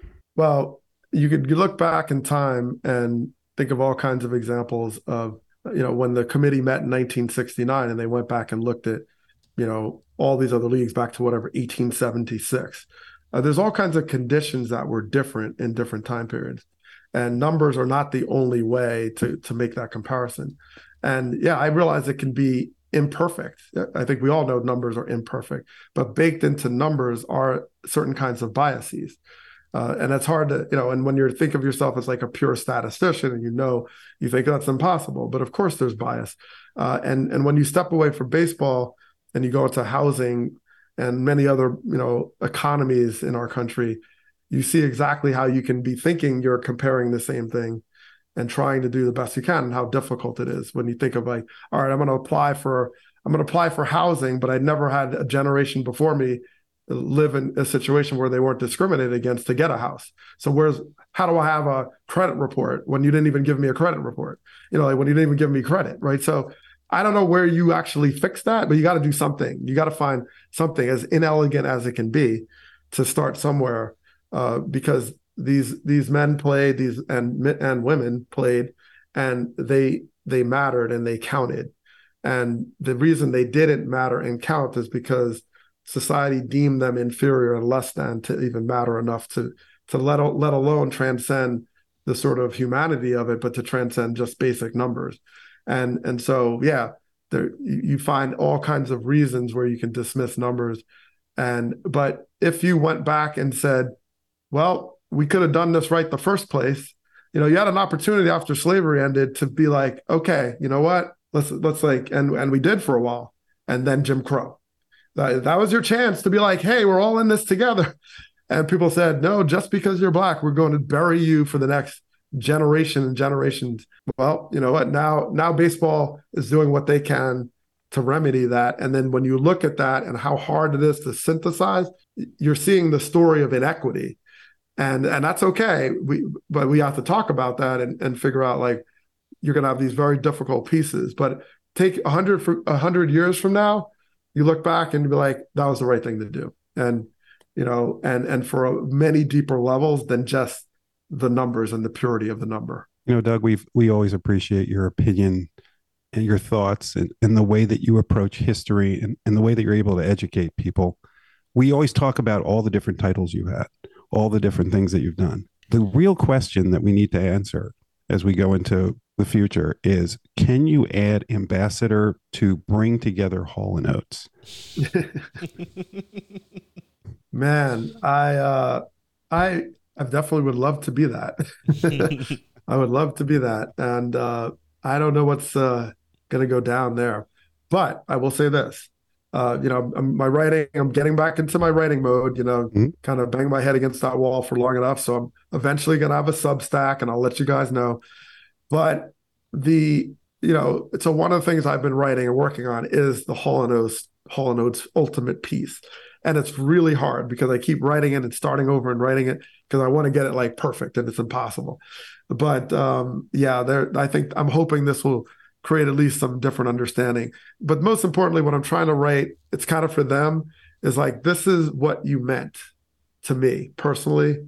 [SPEAKER 4] Well, you could look back in time and think of all kinds of examples of, you know, when the committee met in nineteen sixty-nine and they went back and looked at, you know, all these other leagues back to whatever, eighteen seventy-six. Uh, there's all kinds of conditions that were different in different time periods. And numbers are not the only way to, to make that comparison. And yeah, I realize it can be imperfect. I think we all know numbers are imperfect, but baked into numbers are certain kinds of biases. Uh, and it's hard to, you know, and when you think of yourself as like a pure statistician and you know, you think that's impossible, but of course there's bias. Uh, and, and when you step away from baseball and you go into housing and many other, you know, economies in our country, you see exactly how you can be thinking you're comparing the same thing and trying to do the best you can, and how difficult it is when you think of like, all right, I'm going to apply for, I'm going to apply for housing, but I never had a generation before me live in a situation where they weren't discriminated against to get a house. So where's, how do I have a credit report when you didn't even give me a credit report? You know, like when you didn't even give me credit, right? So I don't know where you actually fix that, but you got to do something. You got to find something as inelegant as it can be to start somewhere, uh, because these these men played, these and and women played, and they they mattered and they counted. And the reason they didn't matter and count is because society deemed them inferior and less than to even matter enough to to let let alone transcend the sort of humanity of it, but to transcend just basic numbers. And and so, yeah, there you find all kinds of reasons where you can dismiss numbers. And but if you went back and said, well, we could have done this right the first place, you know, you had an opportunity after slavery ended to be like, okay, you know what, let's let's like, and and we did for a while, and then Jim Crow. That, that was your chance to be like, hey, we're all in this together. And people said, no, just because you're black, we're going to bury you for the next generation and generations. Well, you know what? Now, now baseball is doing what they can to remedy that. And then when you look at that and how hard it is to synthesize, you're seeing the story of inequity. And and that's okay. We but we have to talk about that and, and figure out, like, you're going to have these very difficult pieces. But take a hundred for a hundred years from now, you look back and be like, that was the right thing to do. And you know, and and for many deeper levels than just the numbers and the purity of the number.
[SPEAKER 2] You know, Doug, we've we always appreciate your opinion and your thoughts and, and the way that you approach history and, and the way that you're able to educate people. We always talk about all the different titles you had, all the different things that you've done. The real question that we need to answer as we go into the future is, can you add ambassador to bring together Hall and Oates?
[SPEAKER 4] Man, I uh, I I definitely would love to be that. I would love to be that. And uh, I don't know what's uh, going to go down there. But I will say this. Uh, you know, my writing, I'm getting back into my writing mode, you know, mm-hmm. kind of bang my head against that wall for long enough. So I'm eventually going to have a Substack, and I'll let you guys know. But the, you know, so one of the things I've been writing and working on is the Hall and Oates, Hall and Oates ultimate piece. And it's really hard because I keep writing it and starting over and writing it because I want to get it like perfect, and it's impossible. But um, yeah, there, I think I'm hoping this will create at least some different understanding. But most importantly, what I'm trying to write, it's kind of for them, is like, this is what you meant to me personally.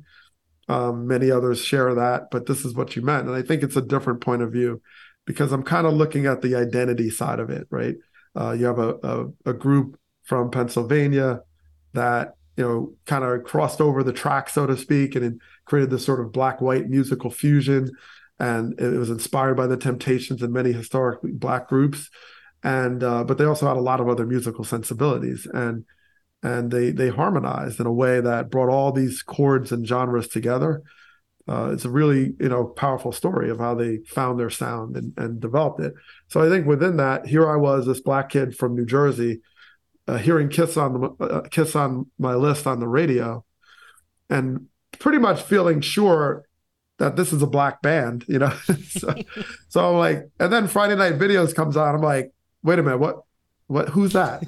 [SPEAKER 4] Um, many others share that, but this is what you meant. And I think it's a different point of view because I'm kind of looking at the identity side of it, right? Uh, you have a, a, a group from Pennsylvania that, you know, kind of crossed over the track, so to speak, and it created this sort of black-white musical fusion. And it was inspired by the Temptations and many historically black groups. And uh, but they also had a lot of other musical sensibilities. And and they they harmonized in a way that brought all these chords and genres together. Uh, it's a really, you know, powerful story of how they found their sound and, and developed it. So I think within that, here I was, this black kid from New Jersey, uh, hearing Kiss on the uh, Kiss on my list on the radio, and pretty much feeling sure that this is a black band, you know. so, so I'm like, and then Friday Night Videos comes on. I'm like, wait a minute, what? What? Who's that?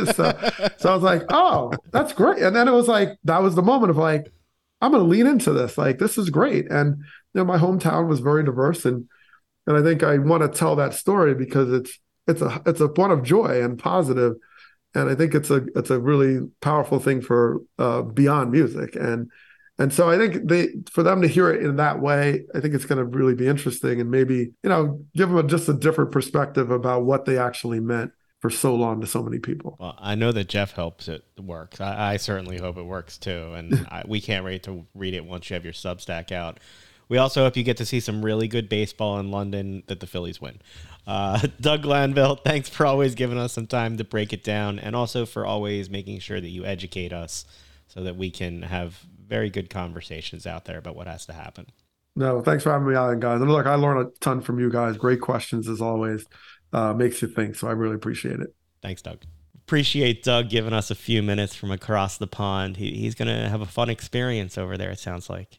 [SPEAKER 4] so, so I was like, oh, that's great. And then it was like, that was the moment of like, I'm going to lean into this. Like, this is great. And, you know, my hometown was very diverse. And, and I think I want to tell that story because it's, it's a, it's a one of joy and positive. And I think it's a, it's a really powerful thing for uh, beyond music. And, and so I think they, for them to hear it in that way, I think it's going to really be interesting and maybe, you know, give them a, just a different perspective about what they actually meant for so long to so many people.
[SPEAKER 1] Well, I know that Jeff hopes it works. I, I certainly hope it works too. And I, we can't wait to read it once you have your Substack out. We also hope you get to see some really good baseball in London, that the Phillies win. Uh, Doug Glanville, thanks for always giving us some time to break it down, and also for always making sure that you educate us so that we can have very good conversations out there about what has to happen.
[SPEAKER 4] No, thanks for having me on, guys. And look, I learned a ton from you guys. Great questions as always. Uh, makes you think, so I really appreciate it.
[SPEAKER 1] Thanks, Doug. Appreciate Doug giving us a few minutes from across the pond. He, he's going to have a fun experience over there, it sounds like.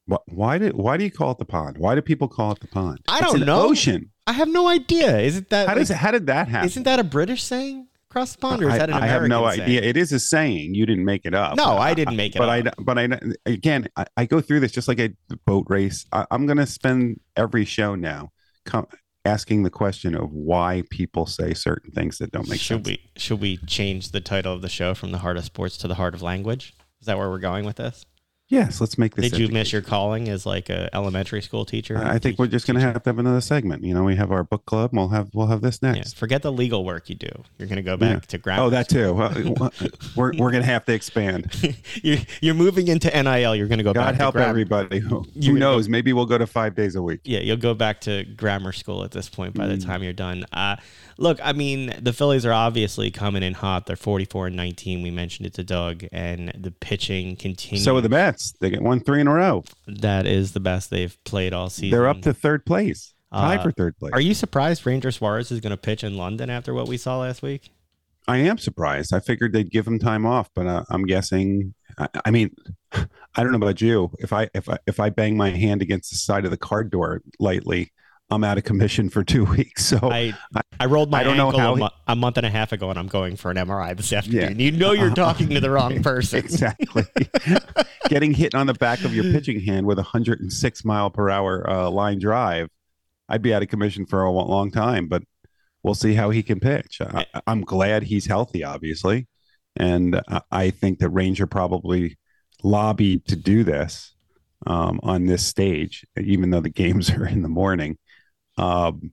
[SPEAKER 2] Why did why do you call it the pond? Why do people call it the pond?
[SPEAKER 1] I don't
[SPEAKER 2] it's an
[SPEAKER 1] know.
[SPEAKER 2] Ocean.
[SPEAKER 1] I have no idea. Isn't that
[SPEAKER 2] how
[SPEAKER 1] like,
[SPEAKER 2] does how did that happen?
[SPEAKER 1] Isn't that a British saying? across the pond, or is
[SPEAKER 2] I,
[SPEAKER 1] that an
[SPEAKER 2] I have
[SPEAKER 1] American
[SPEAKER 2] no
[SPEAKER 1] saying?
[SPEAKER 2] idea. It is a saying. You didn't make it up.
[SPEAKER 1] No, I didn't make it
[SPEAKER 2] but
[SPEAKER 1] up.
[SPEAKER 2] I, but I, again, I, I go through this just like a boat race. I, I'm going to spend every show now come, asking the question of why people say certain things that don't make
[SPEAKER 1] should
[SPEAKER 2] sense.
[SPEAKER 1] we should we change the title of the show from the heart of sports to the heart of language? Is that where we're going with this?
[SPEAKER 2] Yes, let's make this.
[SPEAKER 1] Did you miss your calling as like a elementary school teacher?
[SPEAKER 2] I think we're just going to have to have another segment. You know, we have our book club. And we'll have we'll have this next.
[SPEAKER 1] Yeah, forget the legal work you do. You're going to go back
[SPEAKER 2] Yeah.
[SPEAKER 1] to grammar.
[SPEAKER 2] Oh, that too. Well, we're we're going to have to expand.
[SPEAKER 1] you're, you're moving into N I L. You're going to go
[SPEAKER 2] God
[SPEAKER 1] back
[SPEAKER 2] help
[SPEAKER 1] to grammar.
[SPEAKER 2] everybody. Who,
[SPEAKER 1] You're
[SPEAKER 2] who
[SPEAKER 1] gonna
[SPEAKER 2] knows? Maybe we'll go to five days a week.
[SPEAKER 1] Yeah, you'll go back to grammar school at this point by the
[SPEAKER 2] Mm.
[SPEAKER 1] time you're done. Uh, look, I mean, the Phillies are obviously coming in hot. They're forty-four and nineteen. We mentioned it to Doug, and the pitching continues.
[SPEAKER 2] So are the Mets. They get one three in a row.
[SPEAKER 1] That is the best they've played all season.
[SPEAKER 2] They're up to third place. Tied
[SPEAKER 1] Uh,
[SPEAKER 2] for third place.
[SPEAKER 1] Are you surprised Ranger Suarez is going to pitch in London after what we saw last week?
[SPEAKER 2] I am surprised. I figured they'd give him time off, but uh, I'm guessing. I, I mean, I don't know about you. If I if I if I bang my hand against the side of the car door lightly, I'm out of commission for two weeks. So
[SPEAKER 1] I I rolled my
[SPEAKER 2] I don't know
[SPEAKER 1] ankle
[SPEAKER 2] how
[SPEAKER 1] a,
[SPEAKER 2] he-
[SPEAKER 1] mo- a month and a half ago, and I'm going for an M R I this afternoon.
[SPEAKER 2] Yeah.
[SPEAKER 1] You know you're talking to the wrong person.
[SPEAKER 2] Exactly. Getting hit on the back of your pitching hand with a one hundred six mile per hour uh, line drive, I'd be out of commission for a long time. But we'll see how he can pitch. I, I'm glad he's healthy, obviously, and I, I think that Ranger probably lobbied to do this um, on this stage, even though the games are in the morning. Um,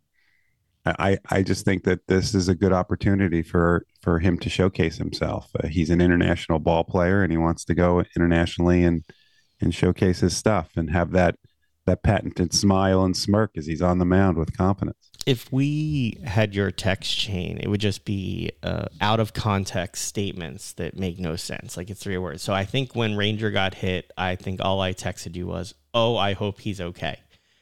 [SPEAKER 2] I, I just think that this is a good opportunity for, for him to showcase himself. Uh, he's an international ball player, and he wants to go internationally and and showcase his stuff and have that that patented smile and smirk as he's on the mound with confidence.
[SPEAKER 1] If we had your text chain, it would just be uh, out of context statements that make no sense. Like it's three words. So I think when Ranger got hit, I think all I texted you was, "Oh, I hope he's okay."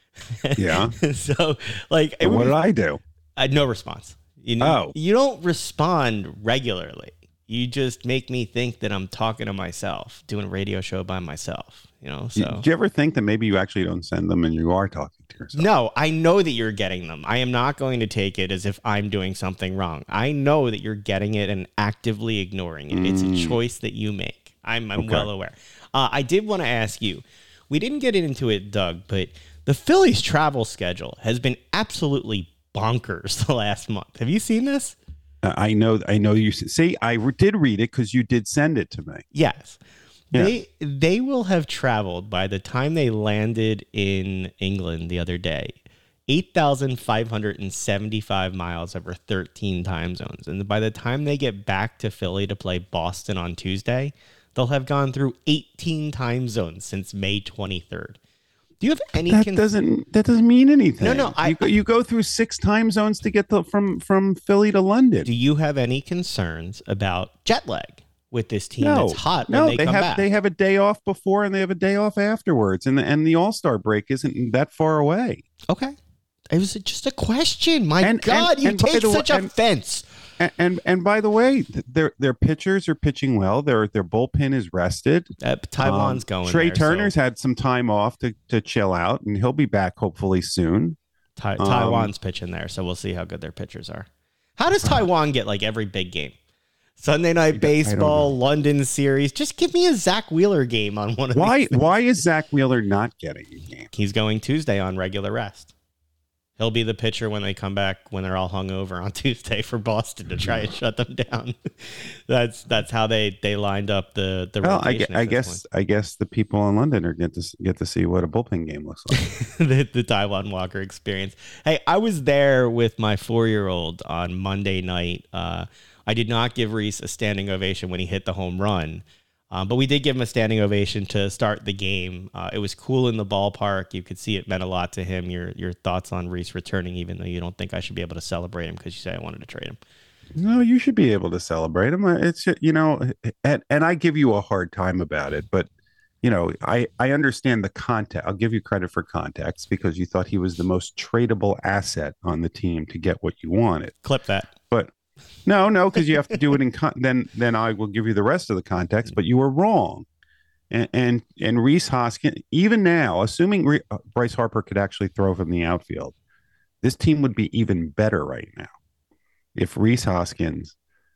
[SPEAKER 2] Yeah.
[SPEAKER 1] So like, it
[SPEAKER 2] And what
[SPEAKER 1] would-
[SPEAKER 2] did I do?
[SPEAKER 1] I no response. You know,
[SPEAKER 2] Oh.
[SPEAKER 1] you don't respond regularly. You just make me think that I'm talking to myself, doing a radio show by myself. You know, so
[SPEAKER 2] Did you ever think that maybe you actually don't send them and you are talking to yourself?
[SPEAKER 1] no, I know that you're getting them. I am not going to take it as if I'm doing something wrong. I know that you're getting it and actively ignoring it. It's a choice that you make. I'm, I'm
[SPEAKER 2] Okay.
[SPEAKER 1] well aware. Uh, I did want to ask you, we didn't get into it, Doug, but the Phillies travel schedule has been absolutely bonkers the last month. Have you seen this?
[SPEAKER 2] Uh, I know. I know you see. I re- did read it because you did send it to me.
[SPEAKER 1] Yes.
[SPEAKER 2] Yeah.
[SPEAKER 1] They they will have traveled by the time they landed in England the other day, eight thousand five hundred seventy-five miles over thirteen time zones. And by the time they get back to Philly to play Boston on Tuesday, they'll have gone through eighteen time zones since May twenty-third. Do you have any
[SPEAKER 2] That
[SPEAKER 1] con-
[SPEAKER 2] doesn't. That doesn't mean anything.
[SPEAKER 1] No, no, I-
[SPEAKER 2] you, go, you go through six time zones to get the, from from Philly to London.
[SPEAKER 1] Do you have any concerns about jet lag with this team
[SPEAKER 2] no,
[SPEAKER 1] that's hot
[SPEAKER 2] no,
[SPEAKER 1] when they, come
[SPEAKER 2] have
[SPEAKER 1] back?
[SPEAKER 2] they have a day off before and they have a day off afterwards, and the, and the All Star break isn't that far away.
[SPEAKER 1] Okay. It was just a question. My
[SPEAKER 2] And-
[SPEAKER 1] God,
[SPEAKER 2] and-
[SPEAKER 1] you
[SPEAKER 2] and by
[SPEAKER 1] take
[SPEAKER 2] the way-
[SPEAKER 1] such
[SPEAKER 2] and-
[SPEAKER 1] offense.
[SPEAKER 2] And, and and by the way, th- their their pitchers are pitching well. Their their bullpen is rested.
[SPEAKER 1] Uh, Taiwan's
[SPEAKER 2] Um,
[SPEAKER 1] going
[SPEAKER 2] Trey
[SPEAKER 1] there,
[SPEAKER 2] Turner's
[SPEAKER 1] so
[SPEAKER 2] had some time off to, to chill out, and he'll be back hopefully soon.
[SPEAKER 1] Tai-
[SPEAKER 2] um,
[SPEAKER 1] Taiwan's pitching there, so we'll see how good their pitchers are. How does Taiwan get like every big game? Sunday Night Baseball, London series. Just give me a Zach Wheeler game on one of
[SPEAKER 2] Why
[SPEAKER 1] these.
[SPEAKER 2] why is Zach Wheeler not getting a game?
[SPEAKER 1] He's going Tuesday on regular rest. He'll be the pitcher when they come back when they're all hungover on Tuesday for Boston to try and shut them down. that's that's how they, they lined up the the.
[SPEAKER 2] Well, I,
[SPEAKER 1] rotation
[SPEAKER 2] gue-
[SPEAKER 1] at
[SPEAKER 2] I
[SPEAKER 1] this
[SPEAKER 2] guess I guess the people in London are get to s- get to see what a bullpen game looks like.
[SPEAKER 1] point. the, the Taiwan Walker experience. Hey, I was there with my four year old on Monday night. Uh, I did not give Reese a standing ovation when he hit the home run. Um, but we did give him a standing ovation to start the game. Uh, it was cool in the ballpark. You could see it meant a lot to him. Your your thoughts on Reese returning, even though you don't think I should be able to celebrate him because you say I wanted to trade him.
[SPEAKER 2] No, you should be able to celebrate him. It's you know, and and I give you a hard time about it, but you know, I I understand the context. I'll give you credit for context because you thought he was the most tradable asset on the team to get what you wanted.
[SPEAKER 1] Clip that.
[SPEAKER 2] But no, no, because you have to do it in con- then then I will give you the rest of the context. But you were wrong, and and, and Reese Hoskins, even now, assuming Re- uh, Bryce Harper could actually throw from the outfield, this team would be even better right now if Reese Hoskins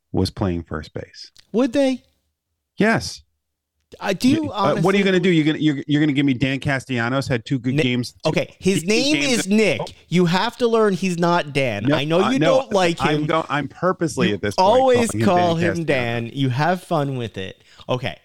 [SPEAKER 2] was playing first base.
[SPEAKER 1] Would they?
[SPEAKER 2] Yes.
[SPEAKER 1] I do.
[SPEAKER 2] Uh, what are you going to do? You're going to you're, you're going to give me Dan Castellanos had two good
[SPEAKER 1] Nick,
[SPEAKER 2] games. Two,
[SPEAKER 1] okay, his name is
[SPEAKER 2] in,
[SPEAKER 1] Nick.
[SPEAKER 2] Oh.
[SPEAKER 1] You have to learn he's not Dan. No, I know you uh, no, don't like him.
[SPEAKER 2] I'm, go, I'm purposely
[SPEAKER 1] you
[SPEAKER 2] at this point
[SPEAKER 1] always call him,
[SPEAKER 2] him
[SPEAKER 1] Dan, Dan. You have fun with it. Okay,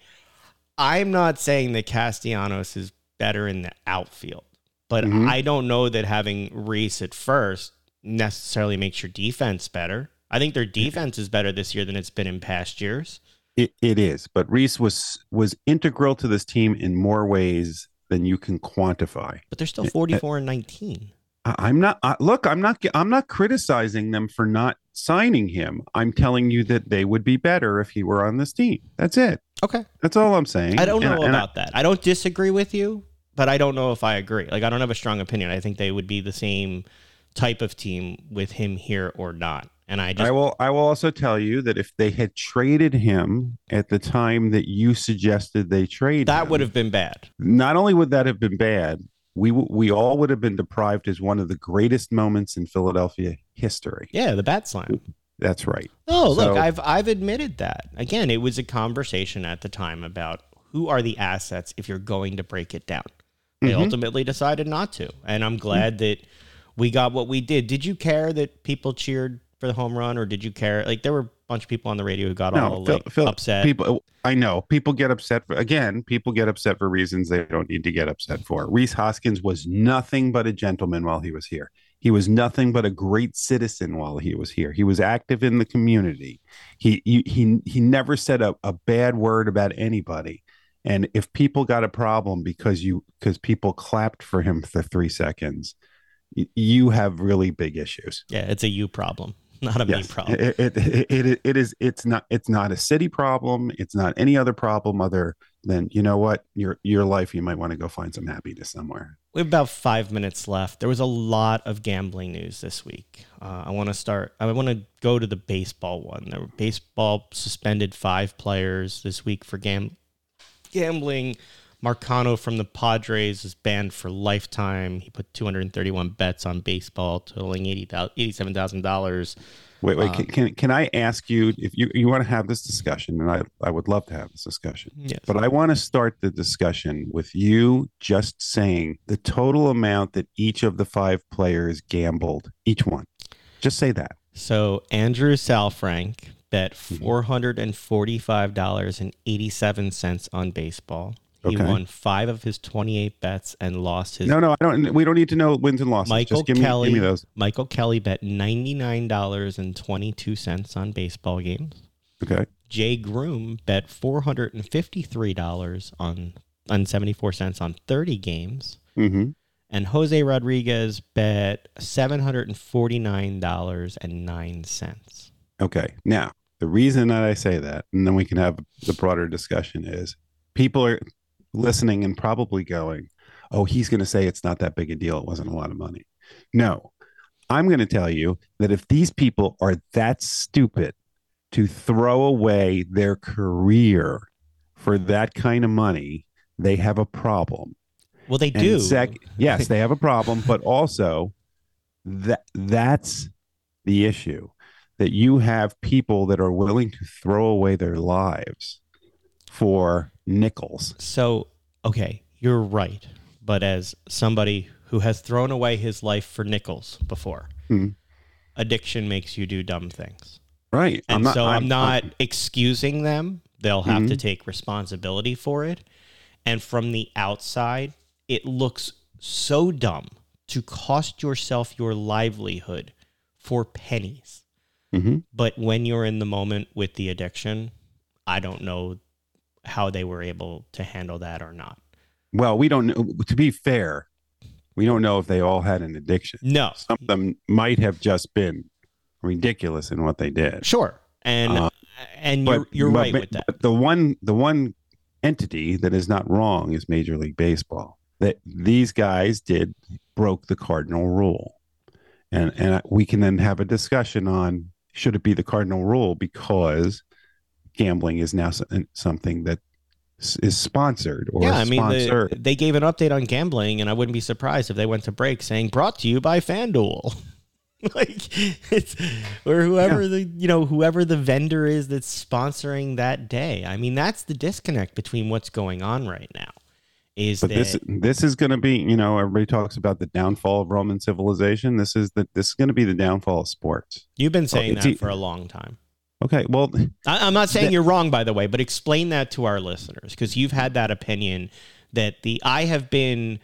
[SPEAKER 1] I'm not saying that Castellanos is better in the outfield, but mm-hmm. I don't know that having Reese at first necessarily makes your defense better. I think their defense is better this year than it's been in past years.
[SPEAKER 2] It, it is, but Reese was was integral to this team in more ways than you can quantify.
[SPEAKER 1] But they're still forty-four and nineteen.
[SPEAKER 2] I, I'm not. I, look, I'm not. I'm not criticizing them for not signing him. I'm telling you that they would be better if he were on this team. That's it.
[SPEAKER 1] Okay,
[SPEAKER 2] that's all I'm saying.
[SPEAKER 1] I don't know
[SPEAKER 2] and,
[SPEAKER 1] about and I, that. I don't disagree with you, but I don't know if I agree. Like, I don't have a strong opinion. I think they would be the same type of team with him here or not. And I just,
[SPEAKER 2] I will I will also tell you that if they had traded him at the time that you suggested they trade
[SPEAKER 1] that
[SPEAKER 2] him,
[SPEAKER 1] would have been bad.
[SPEAKER 2] Not only would that have been bad, we we all would have been deprived as one of the greatest moments in Philadelphia history.
[SPEAKER 1] Yeah, the bat slam.
[SPEAKER 2] That's right.
[SPEAKER 1] Oh, look, so, I've I've admitted that. Again, it was a conversation at the time about who are the assets if you're going to break it down. They mm-hmm. ultimately decided not to, and I'm glad mm-hmm. that we got what we did. Did you care that people cheered for the home run, or did you care? Like, there were a bunch of people on the radio who got no, all Phil, like Phil, upset.
[SPEAKER 2] People, I know people get upset for, again, people get upset for reasons they don't need to get upset for. Rhys Hoskins was nothing but a gentleman while he was here. He was nothing but a great citizen while he was here. He was active in the community. He he he, he never said a, a bad word about anybody. And if people got a problem because you because people clapped for him for three seconds, y- you have really big issues.
[SPEAKER 1] Yeah, it's a you problem. Not a yes, me problem.
[SPEAKER 2] It, it, it, it, it is. It's not. It's not a city problem. It's not any other problem other than, you know what, your your life. You might want to go find some happiness somewhere.
[SPEAKER 1] We have about five minutes left. There was a lot of gambling news this week. Uh, I want to start. I want to go to the baseball one. There were baseball suspended five players this week for gam- gambling. Marcano from the Padres is banned for lifetime. He put two hundred thirty-one bets on baseball, totaling eighty-seven thousand dollars.
[SPEAKER 2] Wait, wait. Um, can, can can I ask you if you, you want to have this discussion? And I, I would love to have this discussion.
[SPEAKER 1] Yes.
[SPEAKER 2] But I want to start the discussion with you just saying the total amount that each of the five players gambled, each one. Just say that.
[SPEAKER 1] So Andrew Salfrank bet four hundred forty-five dollars and eighty-seven cents on baseball. He okay. won five of his twenty-eight bets and lost his.
[SPEAKER 2] No, no, I don't. We don't need to know wins and losses.
[SPEAKER 1] Michael
[SPEAKER 2] Just give
[SPEAKER 1] Kelly,
[SPEAKER 2] me, give me those.
[SPEAKER 1] Michael Kelly bet ninety-nine dollars and twenty-two cents on baseball games.
[SPEAKER 2] Okay.
[SPEAKER 1] Jay Groom bet four hundred fifty-three dollars on on seventy-four cents on thirty games.
[SPEAKER 2] Mm-hmm.
[SPEAKER 1] And Jose Rodriguez bet seven hundred forty-nine dollars and nine cents.
[SPEAKER 2] Okay. Now, the reason that I say that, and then we can have the broader discussion, is people are listening and probably going, oh, he's going to say it's not that big a deal. It wasn't a lot of money. No, I'm going to tell you that if these people are that stupid to throw away their career for that kind of money, they have a problem.
[SPEAKER 1] Well, they do.
[SPEAKER 2] Sec- yes, they have a problem, but also that that's the issue, that you have people that are willing to throw away their lives for nickels.
[SPEAKER 1] So, okay, you're right. But as somebody who has thrown away his life for nickels before, mm-hmm. addiction makes you do dumb things.
[SPEAKER 2] Right.
[SPEAKER 1] And
[SPEAKER 2] I'm not,
[SPEAKER 1] so I'm, I'm not
[SPEAKER 2] I'm,
[SPEAKER 1] excusing them. They'll have mm-hmm. to take responsibility for it. And from the outside, it looks so dumb to cost yourself your livelihood for pennies.
[SPEAKER 2] Mm-hmm.
[SPEAKER 1] But when you're in the moment with the addiction, I don't know how they were able to handle that or not.
[SPEAKER 2] Well, we don't know. To be fair, we don't know if they all had an addiction.
[SPEAKER 1] No.
[SPEAKER 2] Some of them might have just been ridiculous in what they did.
[SPEAKER 1] Sure. And uh, and you're,
[SPEAKER 2] but,
[SPEAKER 1] you're
[SPEAKER 2] but,
[SPEAKER 1] right
[SPEAKER 2] but,
[SPEAKER 1] with that.
[SPEAKER 2] But the one the one entity that is not wrong is Major League Baseball. That these guys did broke the cardinal rule. And and we can then have a discussion on, should it be the cardinal rule because gambling is now something that is sponsored or
[SPEAKER 1] yeah, I mean,
[SPEAKER 2] sponsored.
[SPEAKER 1] They, they gave an update on gambling, and I wouldn't be surprised if they went to break saying, brought to you by FanDuel. Like it's or whoever yeah. the you know whoever the vendor is that's sponsoring that day. I mean, that's the disconnect between what's going on right now. Is
[SPEAKER 2] but
[SPEAKER 1] that
[SPEAKER 2] this this is going to be, you know, everybody talks about the downfall of Roman civilization. This is the this is going to be the downfall of sports.
[SPEAKER 1] You've been saying
[SPEAKER 2] well,
[SPEAKER 1] that
[SPEAKER 2] e-
[SPEAKER 1] for a long time.
[SPEAKER 2] Okay, well,
[SPEAKER 1] I, I'm not saying
[SPEAKER 2] that,
[SPEAKER 1] you're wrong, by the way, but explain that to our listeners, because you've had that opinion that the I have been.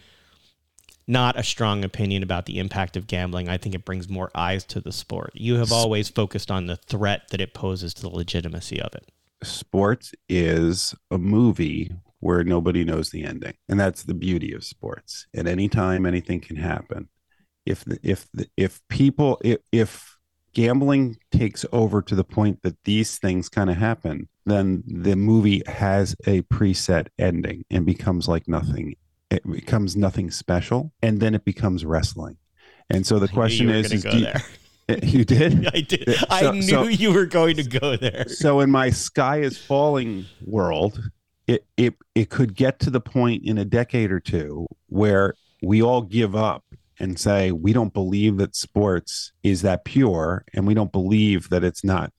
[SPEAKER 1] Not a strong opinion about the impact of gambling. I think it brings more eyes to the sport. You have always focused on the threat that it poses to the legitimacy of it.
[SPEAKER 2] Sports is a movie where nobody knows the ending. And that's the beauty of sports. At any time, anything can happen. If the, if the, if people, if, if gambling takes over to the point that these things kind of happen, then the movie has a preset ending and becomes like nothing. It becomes nothing special, and then it becomes wrestling. And so the question is, is
[SPEAKER 1] go
[SPEAKER 2] do you,
[SPEAKER 1] there.
[SPEAKER 2] you did?
[SPEAKER 1] I did.
[SPEAKER 2] So,
[SPEAKER 1] I knew
[SPEAKER 2] so,
[SPEAKER 1] you were going to go there.
[SPEAKER 2] So in my Sky is Falling world, it, it, it could get to the point in a decade or two where we all give up and say, we don't believe that sports is that pure, and we don't believe that it's not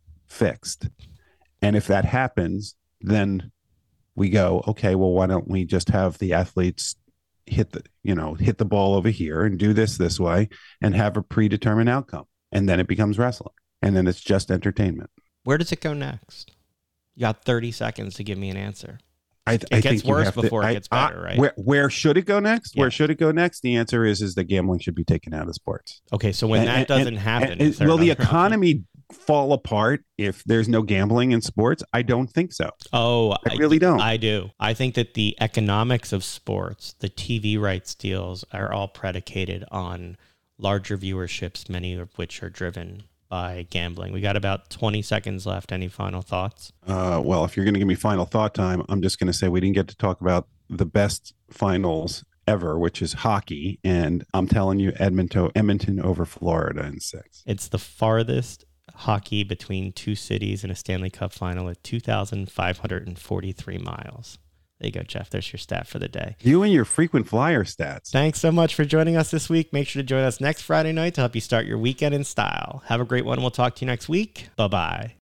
[SPEAKER 2] fixed. And if that happens, then we go, okay, well, why don't we just have the athletes hit the, you know, hit the ball over here and do this this way and have a predetermined outcome. And then it becomes wrestling. And then it's just entertainment.
[SPEAKER 1] Where does it go next? You got thirty seconds to give me an answer.
[SPEAKER 2] I,
[SPEAKER 1] it
[SPEAKER 2] I
[SPEAKER 1] gets
[SPEAKER 2] think
[SPEAKER 1] worse
[SPEAKER 2] to,
[SPEAKER 1] before
[SPEAKER 2] I,
[SPEAKER 1] it gets better,
[SPEAKER 2] I,
[SPEAKER 1] right?
[SPEAKER 2] Where, where should it go next?
[SPEAKER 1] Yeah.
[SPEAKER 2] Where should it go next? The answer is, is that gambling should be taken out of sports.
[SPEAKER 1] Okay, so when
[SPEAKER 2] and,
[SPEAKER 1] that
[SPEAKER 2] and,
[SPEAKER 1] doesn't
[SPEAKER 2] and,
[SPEAKER 1] happen...
[SPEAKER 2] And, will the economy option? fall apart if there's no gambling in sports? I don't think so.
[SPEAKER 1] Oh,
[SPEAKER 2] I, I really don't.
[SPEAKER 1] I do. I think that the economics of sports, the T V rights deals, are all predicated on larger viewerships, many of which are driven by gambling. We got about twenty seconds left. Any final thoughts?
[SPEAKER 2] Uh, well, if you're going to give me final thought time, I'm just going to say we didn't get to talk about the best finals ever, which is hockey. And I'm telling you, Edmonton, Edmonton over Florida in six.
[SPEAKER 1] It's the farthest hockey between two cities in a Stanley Cup final at two thousand five hundred forty-three miles. There you go, Jeff. There's your stat for the day.
[SPEAKER 2] You and your frequent flyer stats.
[SPEAKER 1] Thanks so much for joining us this week. Make sure to join us next Friday night to help you start your weekend in style. Have a great one. We'll talk to you next week. Bye-bye.